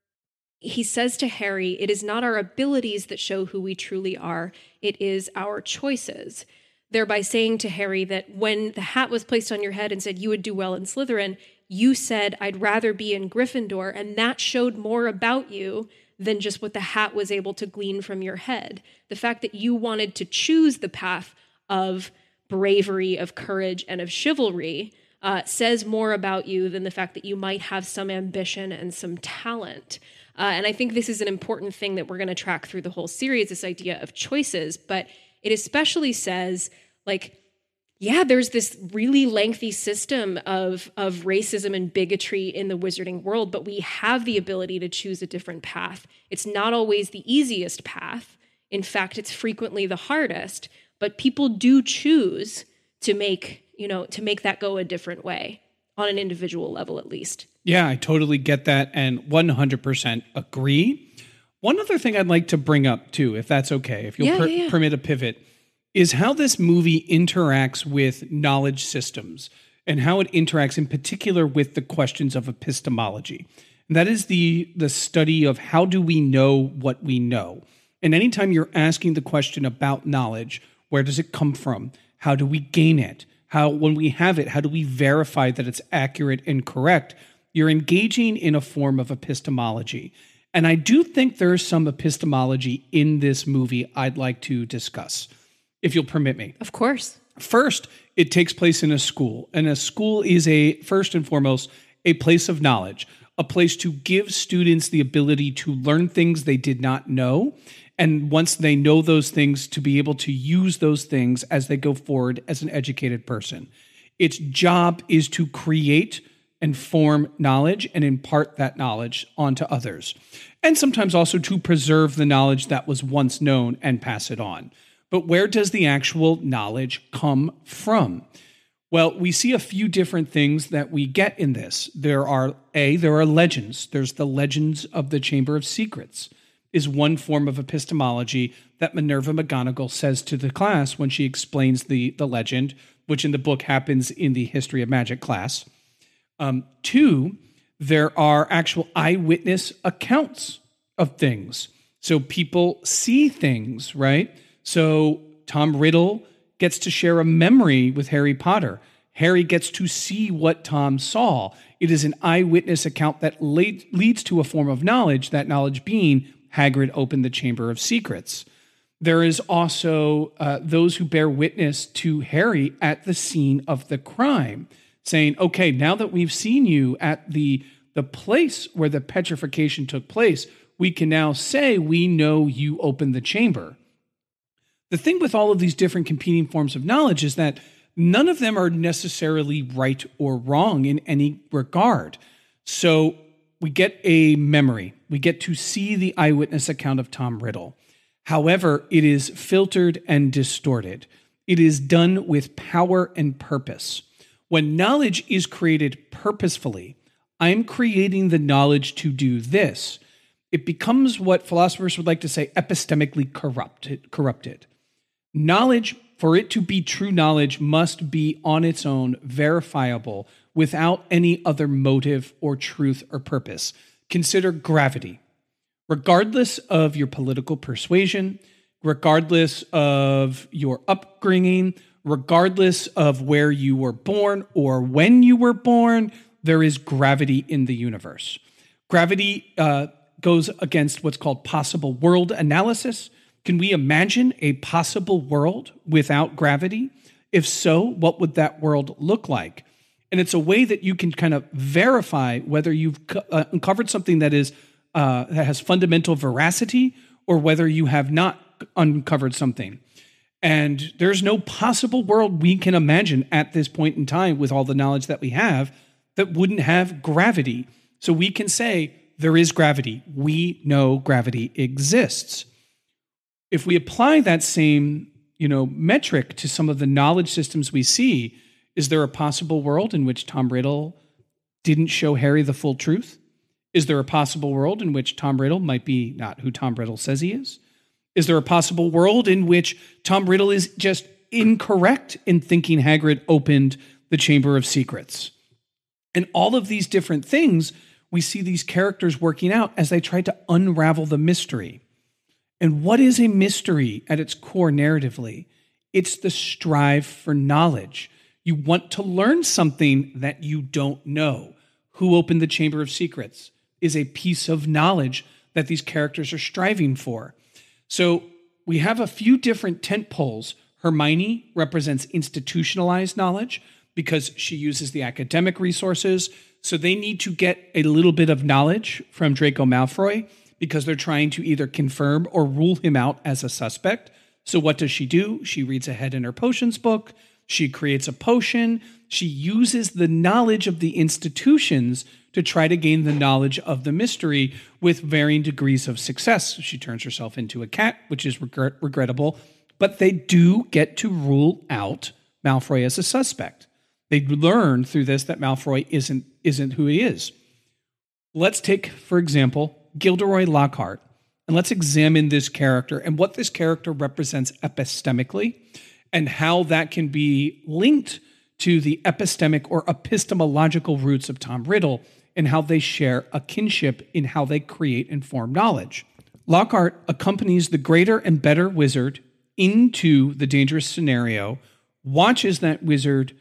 he says to Harry, it is not our abilities that show who we truly are, it is our choices. Thereby saying to Harry that when the hat was placed on your head and said you would do well in Slytherin, you said, I'd rather be in Gryffindor, and that showed more about you than just what the hat was able to glean from your head. The fact that you wanted to choose the path of bravery, of courage, and of chivalry uh, says more about you than the fact that you might have some ambition and some talent. Uh, and I think this is an important thing that we're going to track through the whole series, this idea of choices. But it especially says, like, yeah, there's this really lengthy system of, of racism and bigotry in the wizarding world, but we have the ability to choose a different path. It's not always the easiest path. In fact, it's frequently the hardest, but people do choose to make, you know, to make that go a different way on an individual level, at least. Yeah, I totally get that and one hundred percent agree. One other thing I'd like to bring up too, if that's okay, if you'll yeah, per- yeah, yeah. permit a pivot, is how this movie interacts with knowledge systems and how it interacts in particular with the questions of epistemology. And that is the, the study of how do we know what we know? And anytime you're asking the question about knowledge, where does it come from? How do we gain it? How, when we have it, how do we verify that it's accurate and correct? You're engaging in a form of epistemology. And I do think there is some epistemology in this movie I'd like to discuss, if you'll permit me. Of course. First, it takes place in a school. And a school is a, first and foremost, a place of knowledge, a place to give students the ability to learn things they did not know. And once they know those things, to be able to use those things as they go forward as an educated person. Its job is to create and form knowledge and impart that knowledge onto others. And sometimes also to preserve the knowledge that was once known and pass it on. But where does the actual knowledge come from? Well, we see a few different things that we get in this. There are, A, there are legends. There's the legends of the Chamber of Secrets, is one form of epistemology that Minerva McGonagall says to the class when she explains the, the legend, which in the book happens in the History of Magic class. Um, two, there are actual eyewitness accounts of things. So people see things, right? So Tom Riddle gets to share a memory with Harry Potter. Harry gets to see what Tom saw. It is an eyewitness account that lead, leads to a form of knowledge, that knowledge being Hagrid opened the Chamber of Secrets. There is also uh, those who bear witness to Harry at the scene of the crime, saying, okay, now that we've seen you at the, the place where the petrification took place, we can now say we know you opened the chamber. The thing with all of these different competing forms of knowledge is that none of them are necessarily right or wrong in any regard. So we get a memory. We get to see the eyewitness account of Tom Riddle. However, it is filtered and distorted. It is done with power and purpose. When knowledge is created purposefully, I'm creating the knowledge to do this. It becomes what philosophers would like to say epistemically corrupted. corrupted. Knowledge, for it to be true knowledge, must be on its own verifiable without any other motive or truth or purpose. Consider gravity. Regardless of your political persuasion, regardless of your upbringing, regardless of where you were born or when you were born, there is gravity in the universe. Gravity uh, goes against what's called possible world analysis. Can we imagine a possible world without gravity? If so, what would that world look like? And it's a way that you can kind of verify whether you've uh, uncovered something that is uh, that has fundamental veracity or whether you have not uncovered something. And there's no possible world we can imagine at this point in time with all the knowledge that we have that wouldn't have gravity. So we can say there is gravity. We know gravity exists. If we apply that same, you know, metric to some of the knowledge systems we see, is there a possible world in which Tom Riddle didn't show Harry the full truth? Is there a possible world in which Tom Riddle might be not who Tom Riddle says he is? Is there a possible world in which Tom Riddle is just incorrect in thinking Hagrid opened the Chamber of Secrets? And all of these different things, we see these characters working out as they try to unravel the mystery. And what is a mystery at its core narratively? It's the strive for knowledge. You want to learn something that you don't know. Who opened the Chamber of Secrets is a piece of knowledge that these characters are striving for. So we have a few different tent poles. Hermione represents institutionalized knowledge. because she uses the academic resources. So they need to get a little bit of knowledge from Draco Malfoy because they're trying to either confirm or rule him out as a suspect. So what does she do? She reads ahead in her potions book. She creates a potion. She uses the knowledge of the institutions to try to gain the knowledge of the mystery with varying degrees of success. She turns herself into a cat, which is regret- regrettable, but they do get to rule out Malfoy as a suspect. They learn through this that Malfoy isn't, isn't who he is. Let's take, for example, Gilderoy Lockhart, and let's examine this character and what this character represents epistemically and how that can be linked to the epistemic or epistemological roots of Tom Riddle and how they share a kinship in how they create and form knowledge. Lockhart accompanies the greater and better wizard into the dangerous scenario, watches that wizard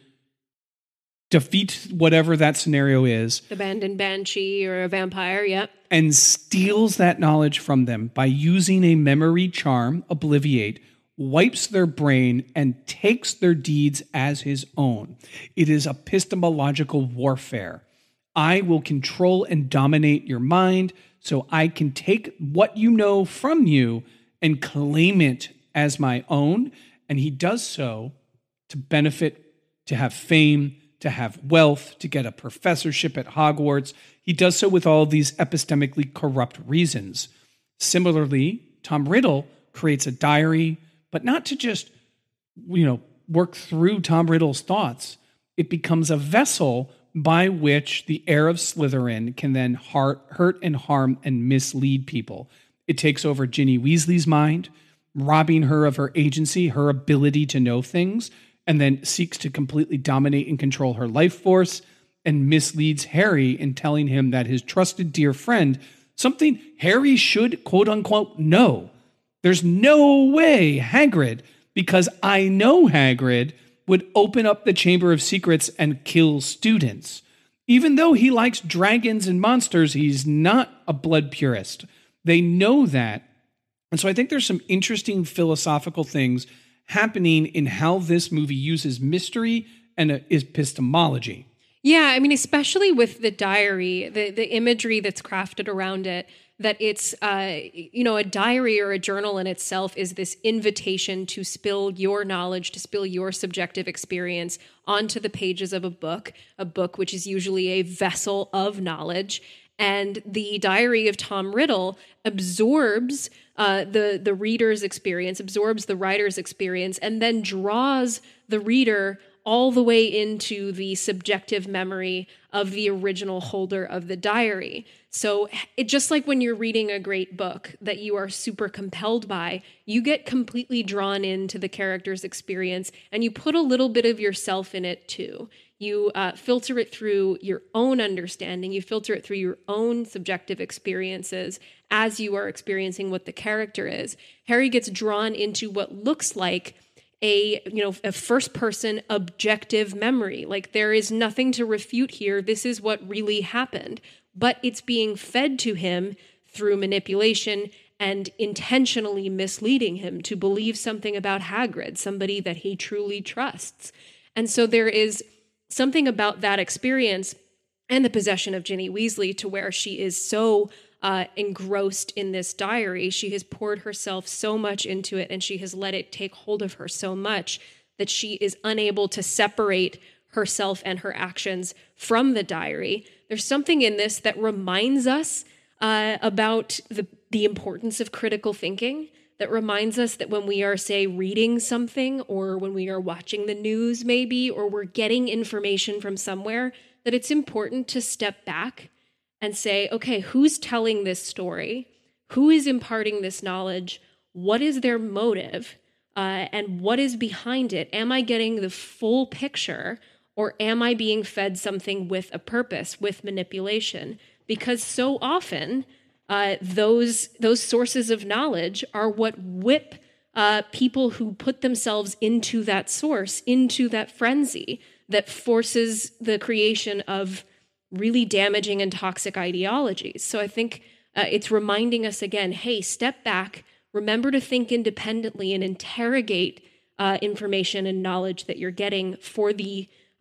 defeat whatever that scenario is. Abandoned banshee or a vampire, yep. And steals that knowledge from them by using a memory charm, Obliviate, wipes their brain and takes their deeds as his own. It is epistemological warfare. I will control and dominate your mind so I can take what you know from you and claim it as my own. And he does so to benefit, to have fame, to have wealth, to get a professorship at Hogwarts. He does so with all these epistemically corrupt reasons. Similarly, Tom Riddle creates a diary, but not to just, you know, work through Tom Riddle's thoughts. It becomes a vessel by which the heir of Slytherin can then heart, hurt and harm and mislead people. It takes over Ginny Weasley's mind, robbing her of her agency, her ability to know things, and then seeks to completely dominate and control her life force, and misleads Harry in telling him that his trusted dear friend, something Harry should quote unquote know. There's no way Hagrid, because I know Hagrid, would open up the Chamber of Secrets and kill students. Even though he likes dragons and monsters, he's not a blood purist. They know that. And so I think there's some interesting philosophical things happening in how this movie uses mystery and epistemology. Yeah, I mean, especially with the diary, the, the imagery that's crafted around it, that it's, uh, you know, a diary or a journal in itself is this invitation to spill your knowledge, to spill your subjective experience onto the pages of a book, a book which is usually a vessel of knowledge. And the diary of Tom Riddle absorbs uh, the, the reader's experience, absorbs the writer's experience, and then draws the reader all the way into the subjective memory of the original holder of the diary. So it just like when you're reading a great book that you are super compelled by, you get completely drawn into the character's experience and you put a little bit of yourself in it too. You uh, filter it through your own understanding. You filter it through your own subjective experiences as you are experiencing what the character is. Harry gets drawn into what looks like a, you know, a first-person objective memory. Like there is nothing to refute here. This is what really happened. But it's being fed to him through manipulation and intentionally misleading him to believe something about Hagrid, somebody that he truly trusts. And so there is something about that experience and the possession of Ginny Weasley to where she is so uh, engrossed in this diary. She has poured herself so much into it and she has let it take hold of her so much that she is unable to separate herself and her actions from the diary. There's something in this that reminds us uh, about the, the importance of critical thinking, that reminds us that when we are, say, reading something or when we are watching the news maybe, or we're getting information from somewhere, that it's important to step back and say, okay, who's telling this story? Who is imparting this knowledge? What is their motive? Uh, and what is behind it? Am I getting the full picture, or am I being fed something with a purpose, with manipulation? Because so often, uh, those those sources of knowledge are what whip uh, people who put themselves into that source, into that frenzy that forces the creation of really damaging and toxic ideologies. So I think uh, it's reminding us again, hey, step back, remember to think independently and interrogate uh, information and knowledge that you're getting for the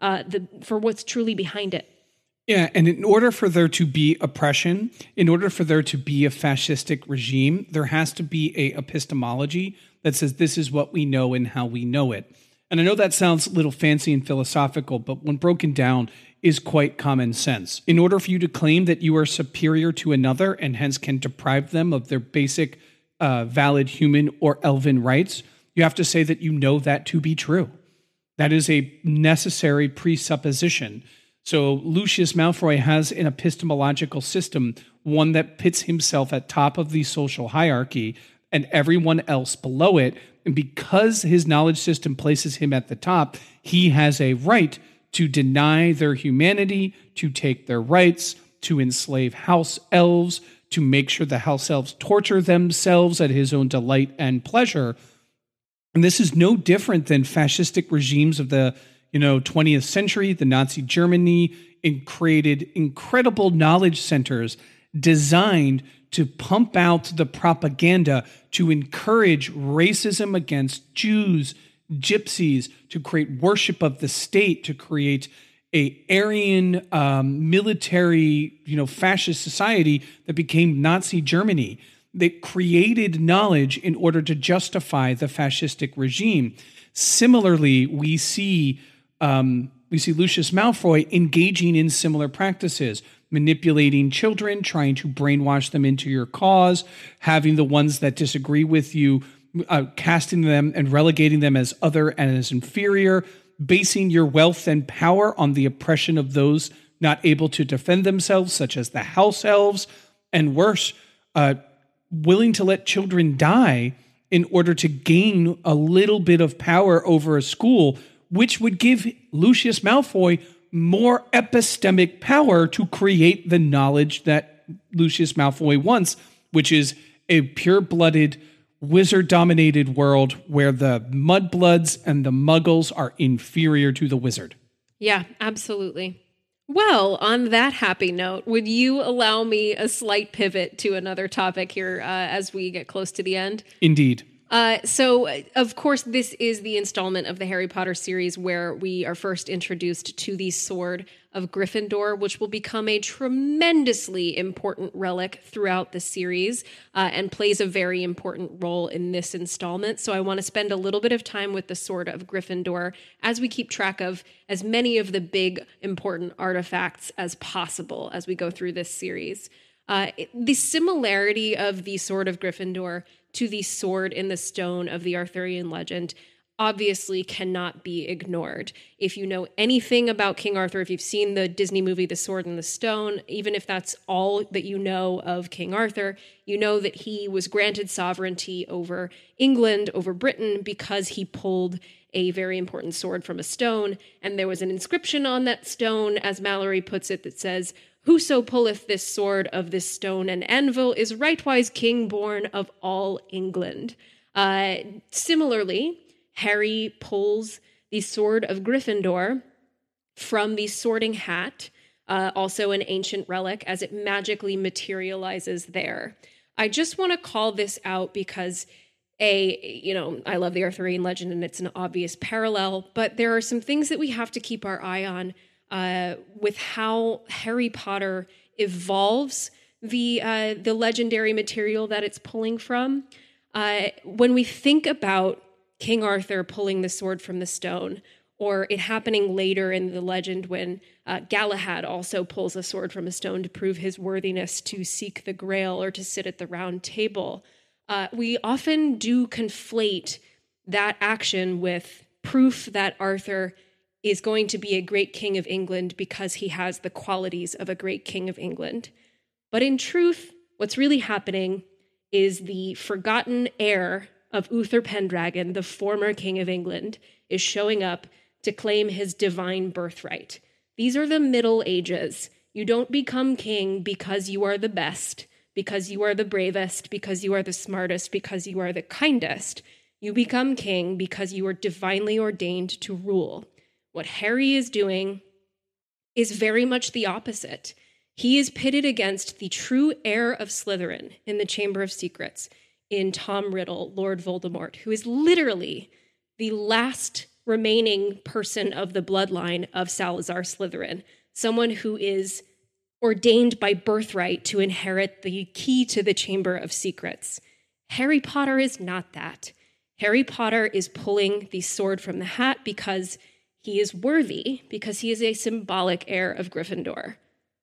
uh, the for what's truly behind it. Yeah, and in order for there to be oppression, in order for there to be a fascistic regime, there has to be a epistemology that says this is what we know and how we know it. And I know that sounds a little fancy and philosophical, but when broken down, is quite common sense. In order for you to claim that you are superior to another and hence can deprive them of their basic uh, valid human or elven rights, you have to say that you know that to be true. That is a necessary presupposition. So Lucius Malfoy has an epistemological system, one that pits himself at top of the social hierarchy and everyone else below it. And because his knowledge system places him at the top, he has a right to deny their humanity, to take their rights, to enslave house elves, to make sure the house elves torture themselves at his own delight and pleasure. And this is no different than fascistic regimes of the you know, twentieth century. The Nazi Germany in created incredible knowledge centers designed to pump out the propaganda to encourage racism against Jews, gypsies, to create worship of the state, to create a Aryan um, military, you know, fascist society that became Nazi Germany. They created knowledge in order to justify the fascistic regime. Similarly, we see um, we see Lucius Malfoy engaging in similar practices, manipulating children, trying to brainwash them into your cause, having the ones that disagree with you, uh, casting them and relegating them as other and as inferior, basing your wealth and power on the oppression of those not able to defend themselves, such as the house elves, and worse, uh, willing to let children die in order to gain a little bit of power over a school, which would give Lucius Malfoy more epistemic power to create the knowledge that Lucius Malfoy wants, which is a pure-blooded, wizard-dominated world where the mudbloods and the muggles are inferior to the wizard. Yeah, absolutely. Well, on that happy note, would you allow me a slight pivot to another topic here uh, as we get close to the end? Indeed. Uh, so, of course, this is the installment of the Harry Potter series where we are first introduced to the Sword of Gryffindor, which will become a tremendously important relic throughout the series uh, and plays a very important role in this installment. So I want to spend a little bit of time with the Sword of Gryffindor as we keep track of as many of the big important artifacts as possible as we go through this series. Uh, the similarity of the Sword of Gryffindor to the sword in the stone of the Arthurian legend obviously cannot be ignored. If you know anything about King Arthur, if you've seen the Disney movie The Sword in the Stone, even if that's all that you know of King Arthur, you know that he was granted sovereignty over England, over Britain, because he pulled a very important sword from a stone, and there was an inscription on that stone, as Mallory puts it, that says, "Whoso pulleth this sword of this stone and anvil is rightwise king born of all England." Uh, similarly, Harry pulls the Sword of Gryffindor from the Sorting Hat, uh, also an ancient relic, as it magically materializes there. I just want to call this out because, A, you know, I love the Arthurian legend and it's an obvious parallel, but there are some things that we have to keep our eye on uh, with how Harry Potter evolves the uh, the legendary material that it's pulling from. Uh, when we think about King Arthur pulling the sword from the stone, or it happening later in the legend when uh, Galahad also pulls a sword from a stone to prove his worthiness to seek the Grail or to sit at the round table, uh, we often do conflate that action with proof that Arthur is going to be a great king of England because he has the qualities of a great king of England. But in truth, what's really happening is the forgotten heir of Uther Pendragon, the former king of England, is showing up to claim his divine birthright. These are the Middle Ages. You don't become king because you are the best, because you are the bravest, because you are the smartest, because you are the kindest. You become king because you are divinely ordained to rule. What Harry is doing is very much the opposite. He is pitted against the true heir of Slytherin in the Chamber of Secrets, in Tom Riddle, Lord Voldemort, who is literally the last remaining person of the bloodline of Salazar Slytherin, someone who is ordained by birthright to inherit the key to the Chamber of Secrets. Harry Potter is not that. Harry Potter is pulling the sword from the hat because he is worthy, because he is a symbolic heir of Gryffindor.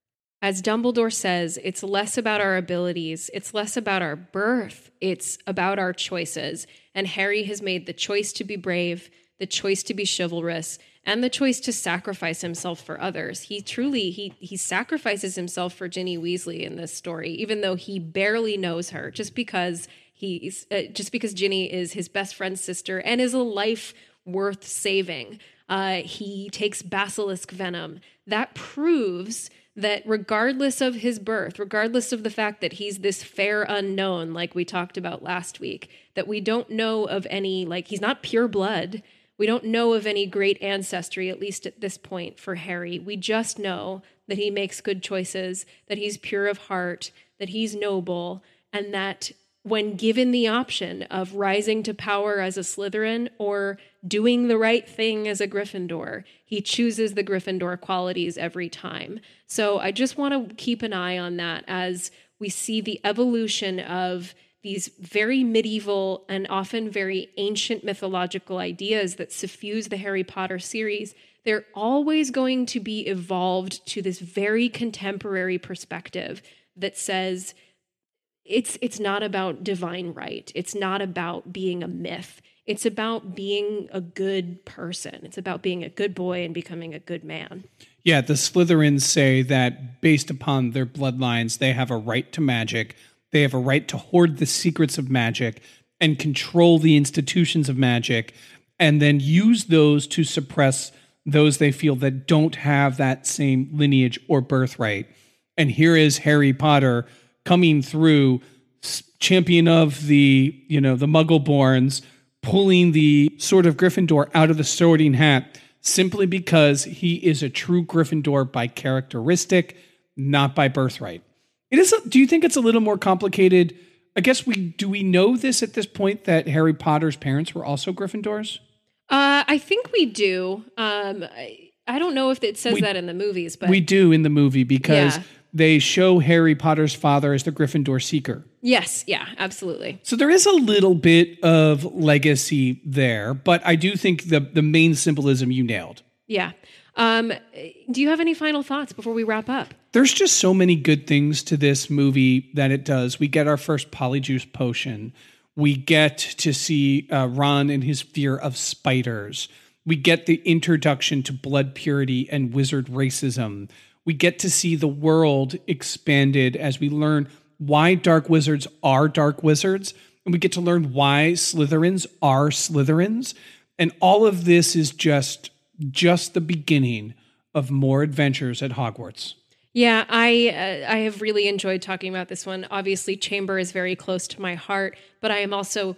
As Dumbledore says, it's less about our abilities, it's less about our birth, it's about our choices. And Harry has made the choice to be brave, the choice to be chivalrous, and the choice to sacrifice himself for others. He truly, he he sacrifices himself for Ginny Weasley in this story, even though he barely knows her, just because he's uh, just because Ginny is his best friend's sister and is a life worth saving. Uh, he takes basilisk venom. That proves that regardless of his birth, regardless of the fact that he's this fair unknown, like we talked about last week, that we don't know of any, like, he's not pure blood. We don't know of any great ancestry, at least at this point, for Harry. We just know that he makes good choices, that he's pure of heart, that he's noble, and that when given the option of rising to power as a Slytherin or doing the right thing as a Gryffindor, he chooses the Gryffindor qualities every time. So I just want to keep an eye on that as we see the evolution of these very medieval and often very ancient mythological ideas that suffuse the Harry Potter series. They're always going to be evolved to this very contemporary perspective that says, It's it's not about divine right. It's not about being a myth. It's about being a good person. It's about being a good boy and becoming a good man. Yeah, the Slytherins say that based upon their bloodlines, they have a right to magic. They have a right to hoard the secrets of magic and control the institutions of magic, and then use those to suppress those they feel that don't have that same lineage or birthright. And here is Harry Potter coming through, champion of the, you know, the Muggleborns, pulling the sword of Gryffindor out of the sorting hat simply because he is a true Gryffindor by characteristic, not by birthright. It is. A, do you think it's a little more complicated? I guess we do. We know this at this point that Harry Potter's parents were also Gryffindors? Uh, I think we do. Um, I, I don't know if it says we, that in the movies, but we do in the movie because yeah. they show Harry Potter's father as the Gryffindor Seeker. Yes, yeah, absolutely. So there is a little bit of legacy there, but I do think the the main symbolism you nailed. Yeah. Um, do you have any final thoughts before we wrap up? There's just so many good things to this movie that it does. We get our first Polyjuice potion. We get to see uh, Ron and his fear of spiders. We get the introduction to blood purity and wizard racism. We get to see the world expanded as we learn why dark wizards are dark wizards. And we get to learn why Slytherins are Slytherins. And all of this is just, just the beginning of more adventures at Hogwarts. Yeah, I uh, I have really enjoyed talking about this one. Obviously, Chamber is very close to my heart, but I am also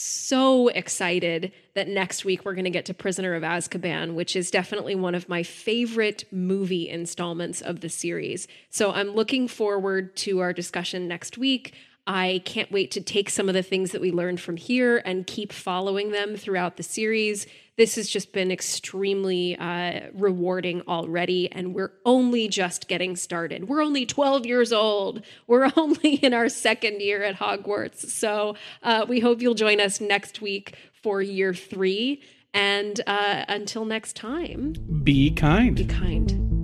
so excited that next week we're going to get to Prisoner of Azkaban, which is definitely one of my favorite movie installments of the series. So I'm looking forward to our discussion next week. I can't wait to take some of the things that we learned from here and keep following them throughout the series. This has just been extremely uh, rewarding already, and we're only just getting started. We're only twelve years old. We're only in our second year at Hogwarts. So uh, we hope you'll join us next week for year three. And uh, until next time, be kind. Be kind.